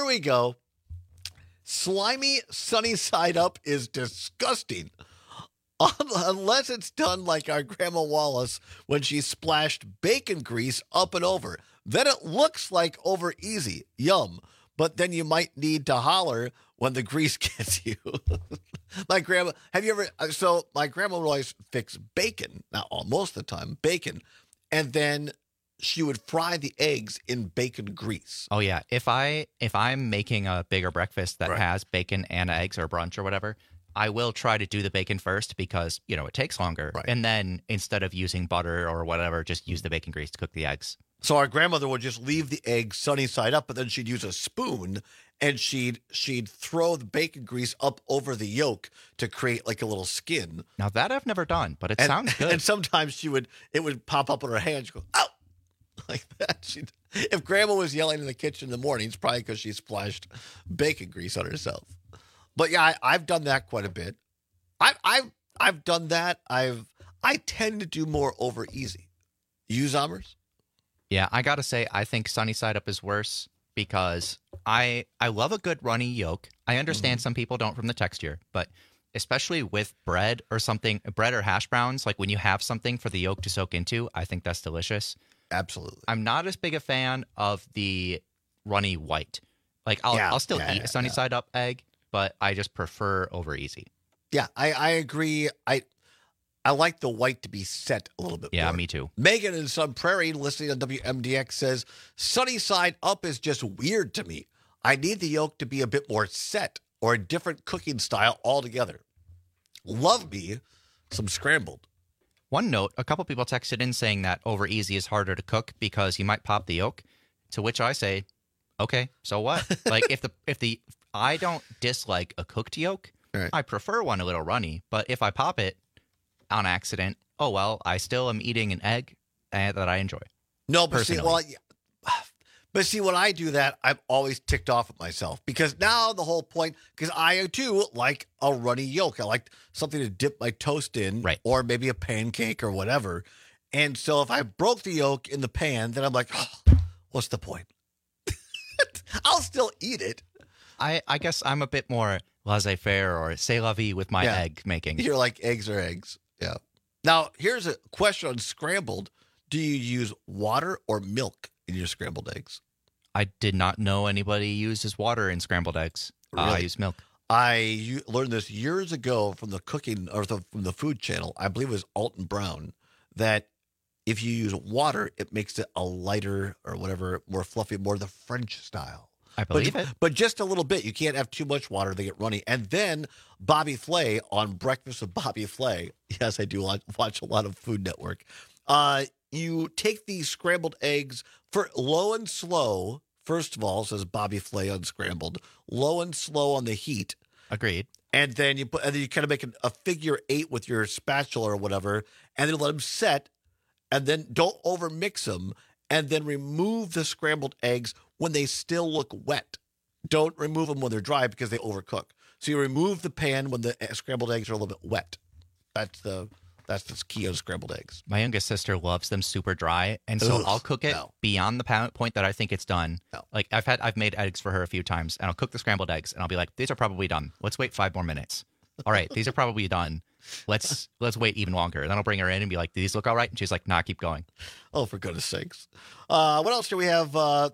Slimy sunny side up is disgusting. Unless it's done like our Grandma Wallace when she splashed bacon grease up and over. Then it looks like over easy. Yum. But then you might need to holler when the grease gets you. My grandma would always fix bacon, not all, most of the time, bacon. And then she would fry the eggs in bacon grease. Oh, yeah. If I'm making a bigger breakfast that has bacon and eggs or brunch or whatever, I will try to do the bacon first because, it takes longer. Right. And then instead of using butter or whatever, just use the bacon grease to cook the eggs. So our grandmother would just leave the egg sunny side up, but then she'd use a spoon and she'd throw the bacon grease up over the yolk to create like a little skin. Now that I've never done, but it sounds good. And sometimes it would pop up on her hand. She'd go, ow, like that. If Grandma was yelling in the kitchen in the morning, it's probably because she splashed bacon grease on herself. But yeah, I've done that quite a bit. I've done that. I tend to do more over easy. You, Zombers? Yeah, I got to say, I think Sunny Side Up is worse because I love a good runny yolk. I understand some people don't from the texture, but especially with bread or something, bread or hash browns, like when you have something for the yolk to soak into, I think that's delicious. Absolutely. I'm not as big a fan of the runny white. Like I'll still eat a Sunny Side Up egg, but I just prefer over easy. Yeah, I agree. I like the white to be set a little bit more. Yeah, me too. Megan in Sun Prairie, listening on WMDX, says, Sunny Side Up is just weird to me. I need the yolk to be a bit more set or a different cooking style altogether. Love me some scrambled. One note, a couple people texted in saying that over easy is harder to cook because you might pop the yolk, to which I say, okay, so what? Like if I don't dislike a cooked yolk, right. I prefer one a little runny, but if I pop it on accident, oh well, I still am eating an egg that I enjoy. No, but see, when I do that, I'm always ticked off at myself because now the whole point, because I too like a runny yolk. I like something to dip my toast in, right. Or maybe a pancake or whatever. And so if I broke the yolk in the pan, then I'm like, oh, what's the point? I'll still eat it. I guess I'm a bit more laissez-faire or c'est la vie with my egg making. You're like eggs are eggs. Yeah. Now, here's a question on scrambled. Do you use water or milk in your scrambled eggs? I did not know anybody uses water in scrambled eggs. Really? I use milk. I learned this years ago from the cooking or from the food channel. I believe it was Alton Brown, that if you use water, it makes it a lighter or whatever, more fluffy, more the French style. I believe it. But just a little bit. You can't have too much water. They get runny. And then Bobby Flay on Breakfast with Bobby Flay. Yes, I do watch a lot of Food Network. You take these scrambled eggs for low and slow. First of all, says Bobby Flay on scrambled, low and slow on the heat. Agreed. And then you kind of make a figure 8 with your spatula or whatever, and then let them set. And then don't over mix them. And then remove the scrambled eggs when they still look wet. Don't remove them when they're dry because they overcook. So you remove the pan when the scrambled eggs are a little bit wet. That's the key on scrambled eggs. My youngest sister loves them super dry, and so I'll cook it beyond the point that I think it's done. No. Like I've made eggs for her a few times, and I'll cook the scrambled eggs, and I'll be like, "These are probably done. Let's wait 5 more minutes." All right, these are probably done. Let's wait even longer. And then I'll bring her in and be like, "These look all right?" And she's like, "Nah, keep going." Oh, for goodness sakes! What else do we have?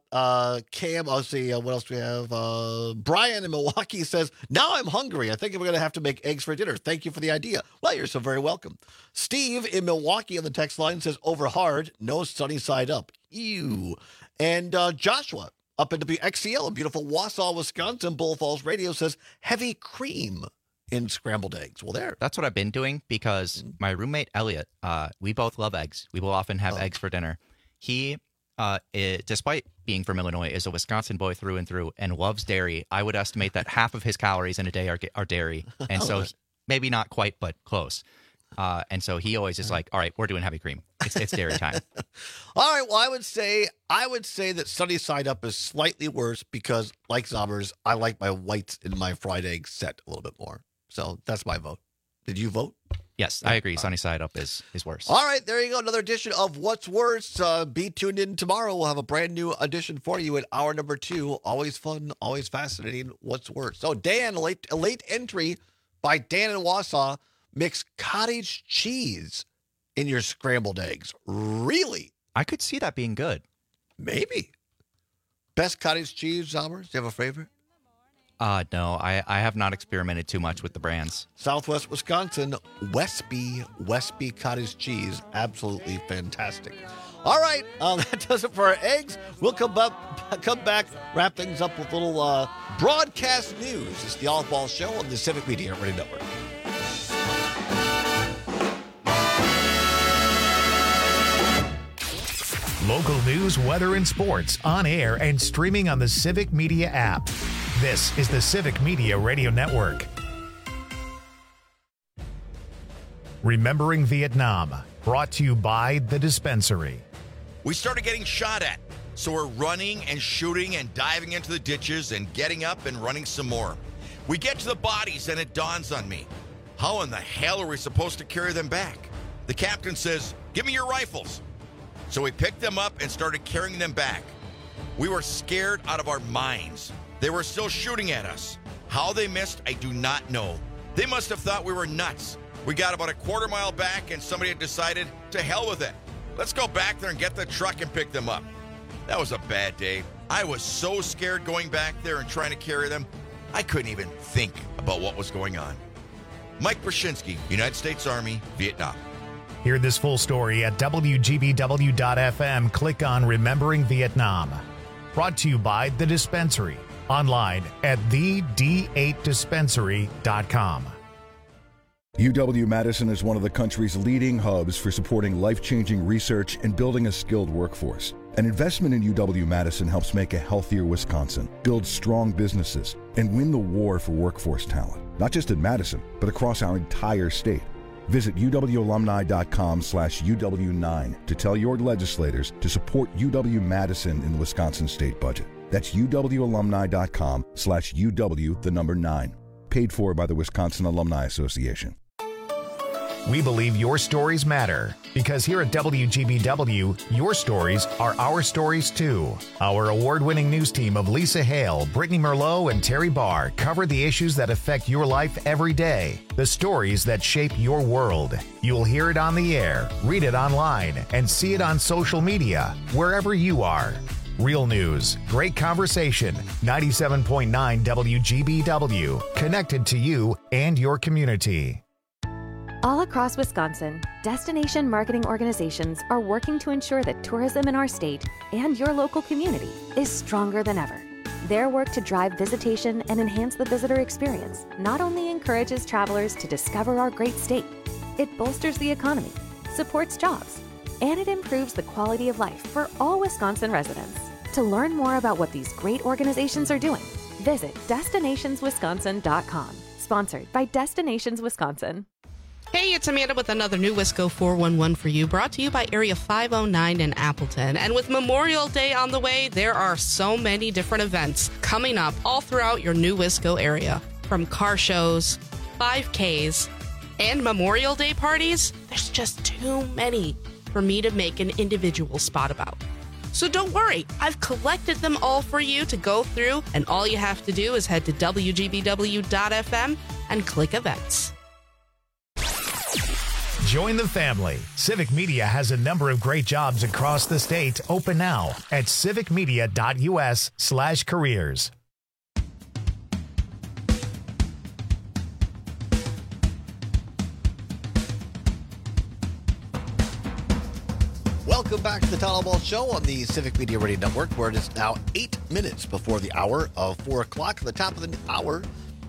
Cam, let's see. What else do we have? Brian in Milwaukee says, "Now I'm hungry. I think we're going to have to make eggs for dinner. Thank you for the idea." Well, you're so very welcome. Steve in Milwaukee on the text line says, "Over hard, no Sunny Side Up." Ew. And Joshua up in WXCL in beautiful Wausau, Wisconsin, Bull Falls Radio says, "Heavy cream in scrambled eggs." Well, there. That's what I've been doing because my roommate, Elliot, we both love eggs. We will often have eggs for dinner. He, despite being from Illinois, is a Wisconsin boy through and through and loves dairy. I would estimate that half of his calories in a day are dairy. And so maybe not quite, but close. And so he always is like, all right, we're doing heavy cream. It's dairy time. All right. Well, I would say that Sunny Side Up is slightly worse because, like Zombers, I like my whites in my fried eggs set a little bit more. So that's my vote. Did you vote? Yes, I agree. Sunny Side Up is worse. All right, there you go. Another edition of What's Worse. Be tuned in tomorrow. We'll have a brand new edition for you at hour number 2. Always fun, always fascinating. What's Worse? So Dan, a late entry by Dan in Wausau. Mix cottage cheese in your scrambled eggs. Really? I could see that being good. Maybe. Best cottage cheese, Zombers? Do you have a favorite? No, I have not experimented too much with the brands. Southwest Wisconsin, Westby cottage cheese. Absolutely fantastic. All right, that does it for our eggs. We'll come back, wrap things up with a little broadcast news. It's the Olive Ball Show on the Civic Media Radio Network. Local news, weather, and sports on air and streaming on the Civic Media app. This is the Civic Media Radio Network. Remembering Vietnam, brought to you by The Dispensary. We started getting shot at. So we're running and shooting and diving into the ditches and getting up and running some more. We get to the bodies and it dawns on me. How in the hell are we supposed to carry them back? The captain says, "Give me your rifles." So we picked them up and started carrying them back. We were scared out of our minds. They were still shooting at us. How they missed, I do not know. They must have thought we were nuts. We got about a quarter mile back and somebody had decided, to hell with it. Let's go back there and get the truck and pick them up. That was a bad day. I was so scared going back there and trying to carry them, I couldn't even think about what was going on. Mike Brzezinski, United States Army, Vietnam. Hear this full story at WGBW.FM. Click on Remembering Vietnam. Brought to you by The Dispensary. Online at thed8dispensary.com. UW-Madison is one of the country's leading hubs for supporting life-changing research and building a skilled workforce. An investment in UW-Madison helps make a healthier Wisconsin, build strong businesses, and win the war for workforce talent, not just in Madison, but across our entire state. Visit uwalumni.com/UW9 to tell your legislators to support UW-Madison in the Wisconsin state budget. That's uwalumni.com/UW9. Paid for by the Wisconsin Alumni Association. We believe your stories matter because here at WGBW, your stories are our stories too. Our award-winning news team of Lisa Hale, Brittany Merlot, and Terry Barr cover the issues that affect your life every day, the stories that shape your world. You'll hear it on the air, read it online, and see it on social media, wherever you are. Real news, great conversation, 97.9 WGBW, connected to you and your community. All across Wisconsin, destination marketing organizations are working to ensure that tourism in our state and your local community is stronger than ever. Their work to drive visitation and enhance the visitor experience not only encourages travelers to discover our great state, it bolsters the economy, supports jobs, and it improves the quality of life for all Wisconsin residents. To learn more about what these great organizations are doing, visit destinationswisconsin.com. Sponsored by Destinations Wisconsin. Hey, it's Amanda with another new Wisco 411 for you, brought to you by Area 509 in Appleton. And with Memorial Day on the way, there are so many different events coming up all throughout your new Wisco area. From car shows, 5Ks, and Memorial Day parties, there's just too many for me to make an individual spot about. So don't worry, I've collected them all for you to go through, and all you have to do is head to WGBW.FM and click events. Join the family. Civic Media has a number of great jobs across the state open now at civicmedia.us/careers. Welcome back to the Town Hall Show on the Civic Media Radio Network, where it is now 8 minutes before the hour of 4 o'clock. At the top of the hour,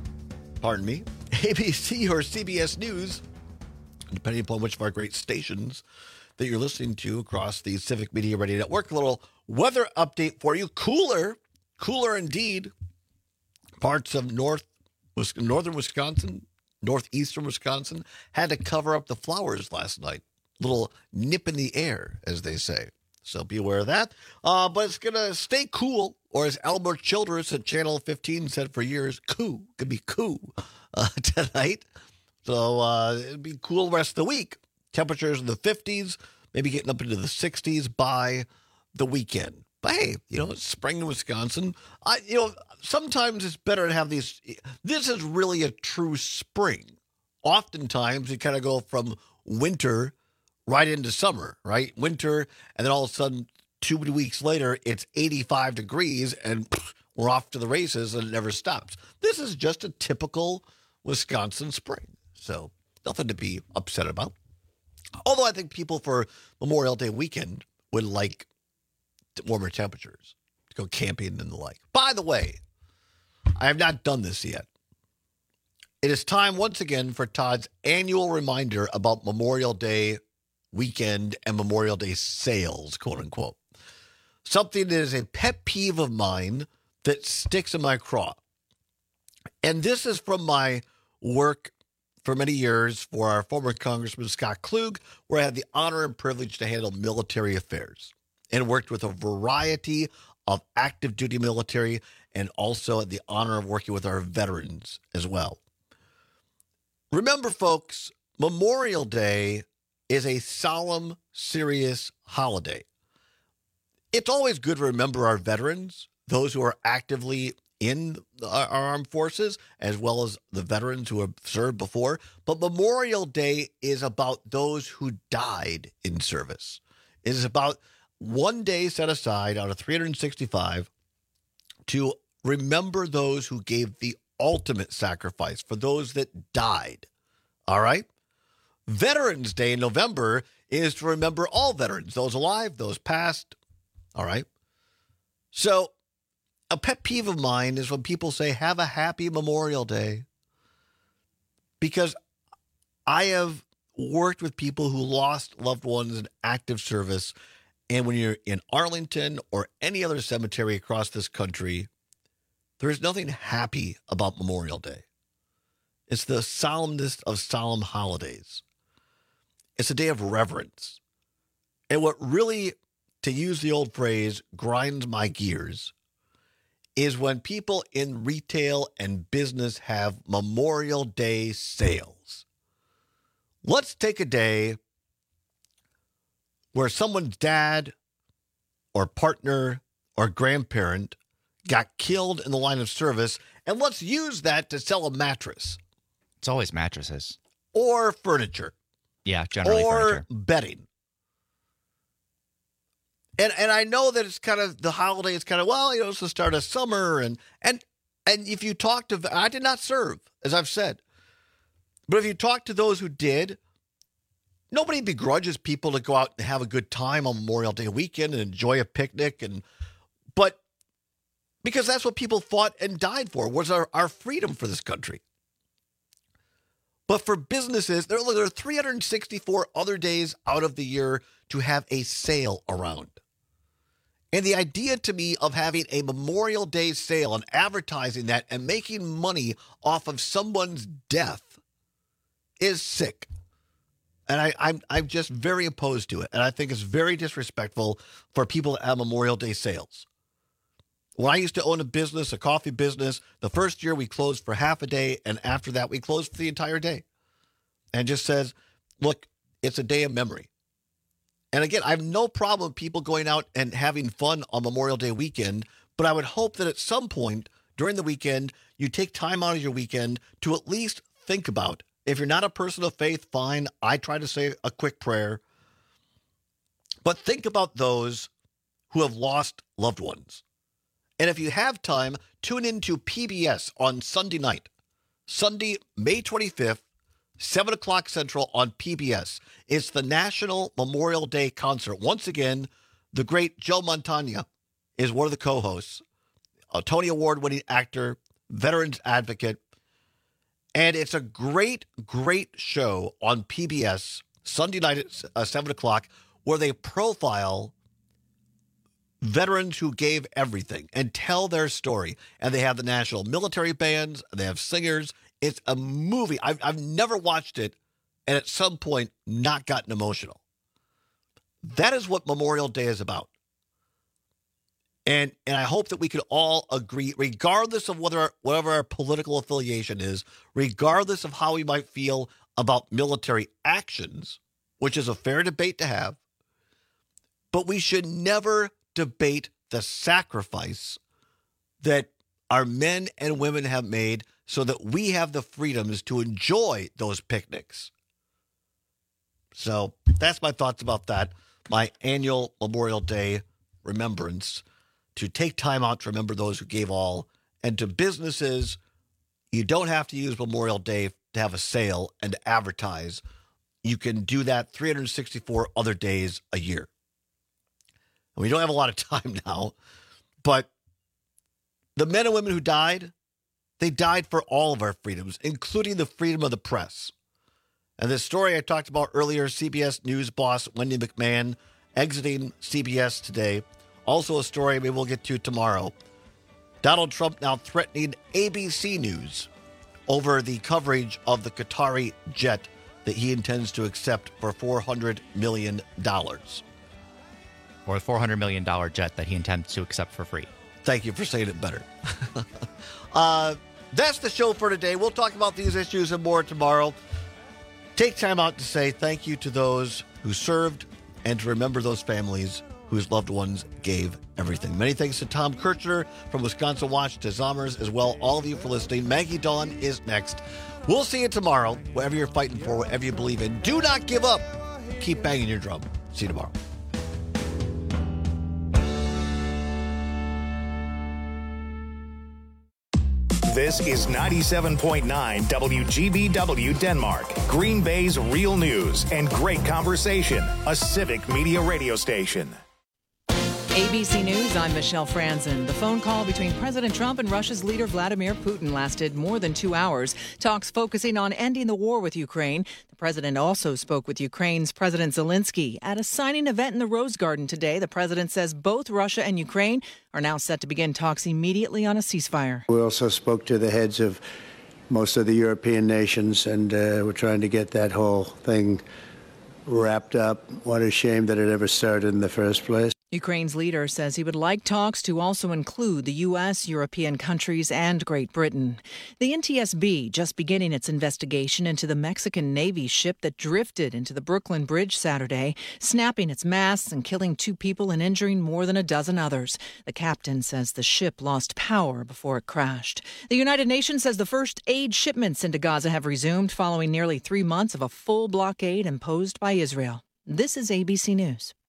ABC or CBS News, depending upon which of our great stations that you're listening to across the Civic Media Radio Network. A little weather update for you. Cooler indeed. Parts of northern Wisconsin, northeastern Wisconsin had to cover up the flowers last night. Little nip in the air, as they say. So be aware of that. But it's going to stay cool, or as Albert Childress at Channel 15 said for years, cool. Could be cool tonight. So it'll be cool the rest of the week. Temperatures in the 50s, maybe getting up into the 60s by the weekend. But hey, it's spring in Wisconsin. Sometimes it's better to have these. This is really a true spring. Oftentimes, you kind of go from winter right into summer, right? Winter, and then all of a sudden, 2 weeks later, it's 85 degrees, and we're off to the races, and it never stops. This is just a typical Wisconsin spring. So nothing to be upset about. Although I think people for Memorial Day weekend would like warmer temperatures to go camping and the like. By the way, I have not done this yet. It is time once again for Todd's annual reminder about Memorial Day weekend and Memorial Day sales, quote unquote. Something that is a pet peeve of mine that sticks in my craw. And this is from my work for many years for our former Congressman Scott Klug, where I had the honor and privilege to handle military affairs. and worked with a variety of active duty military and also had the honor of working with our veterans as well. Remember, folks, Memorial Day is a solemn, serious holiday. It's always good to remember our veterans, those who are actively in our armed forces, as well as the veterans who have served before. But Memorial Day is about those who died in service. It is about one day set aside out of 365 to remember those who gave the ultimate sacrifice, for those that died. All right? Veterans Day in November is to remember all veterans, those alive, those past. All right? So, a pet peeve of mine is when people say, have a happy Memorial Day. Because I have worked with people who lost loved ones in active service. And when you're in Arlington or any other cemetery across this country, there is nothing happy about Memorial Day. It's the solemnest of solemn holidays. It's a day of reverence. And what really, to use the old phrase, grinds my gears is when people in retail and business have Memorial Day sales. Let's take a day where someone's dad or partner or grandparent got killed in the line of service, and let's use that to sell a mattress. It's always mattresses. Or furniture. Yeah, generally or furniture. Bedding. And I know that it's kind of, the holiday is kind of, well, you know, it's the start of summer. And if you talk to, I did not serve, as I've said. But if you talk to those who did, nobody begrudges people to go out and have a good time on Memorial Day weekend and enjoy a picnic. But because that's what people fought and died for, was our freedom for this country. But for businesses, there are 364 other days out of the year to have a sale around. And the idea to me of having a Memorial Day sale and advertising that and making money off of someone's death is sick. And I'm just very opposed to it. And I think it's very disrespectful for people to have Memorial Day sales. When I used to own a business, a coffee business, the first year we closed for half a day, and after that we closed for the entire day. And just says, look, it's a day of memory. And again, I have no problem with people going out and having fun on Memorial Day weekend, but I would hope that at some point during the weekend, you take time out of your weekend to at least think about. If you're not a person of faith, fine. I try to say a quick prayer. But think about those who have lost loved ones. And if you have time, tune into PBS on Sunday night. Sunday, May 25th, 7 o'clock Central on PBS. It's the National Memorial Day Concert. Once again, the great Joe Montana is one of the co-hosts, a Tony Award-winning actor, veterans advocate. And it's a great, great show on PBS, Sunday night at 7 o'clock, where they profile veterans who gave everything and tell their story. And they have the national military bands, they have singers. It's a movie. I've never watched it and at some point not gotten emotional. That is what Memorial Day is about. And I hope that we can all agree, regardless of whatever our political affiliation is, regardless of how we might feel about military actions, which is a fair debate to have, but we should never debate the sacrifice that our men and women have made so that we have the freedoms to enjoy those picnics. So that's my thoughts about that. My annual Memorial Day remembrance, to take time out to remember those who gave all. And to businesses, you don't have to use Memorial Day to have a sale and to advertise. You can do that 364 other days a year. And we don't have a lot of time now, but the men and women who died, they died for all of our freedoms, including the freedom of the press. And this story I talked about earlier, CBS News boss Wendy McMahon exiting CBS today. Also a story maybe we'll get to tomorrow. Donald Trump now threatening ABC News over the coverage of the Qatari jet that he intends to accept for $400 million. or the $400 million jet that he intends to accept for free. Thank you for saying it better. That's the show for today. We'll talk about these issues and more tomorrow. Take time out to say thank you to those who served and to remember those families whose loved ones gave everything. Many thanks to Tom Kirchner from Wisconsin Watch, to Zommers as well. All of you for listening. Maggie Dawn is next. We'll see you tomorrow. Whatever you're fighting for, whatever you believe in, do not give up. Keep banging your drum. See you tomorrow. This is 97.9 WGBW Denmark, Green Bay's real news and great conversation, a civic media radio station. ABC News, I'm Michelle Franzen. The phone call between President Trump and Russia's leader Vladimir Putin lasted more than 2 hours. Talks focusing on ending the war with Ukraine. The president also spoke with Ukraine's President Zelensky at a signing event in the Rose Garden today. The president says both Russia and Ukraine are now set to begin talks immediately on a ceasefire. We also spoke to the heads of most of the European nations, and we're trying to get that whole thing wrapped up. What a shame that it ever started in the first place. Ukraine's leader says he would like talks to also include the U.S., European countries, and Great Britain. The NTSB just beginning its investigation into the Mexican Navy ship that drifted into the Brooklyn Bridge Saturday, snapping its masts and killing 2 people and injuring more than a dozen others. The captain says the ship lost power before it crashed. The United Nations says the first aid shipments into Gaza have resumed following nearly 3 months of a full blockade imposed by Israel. This is ABC News.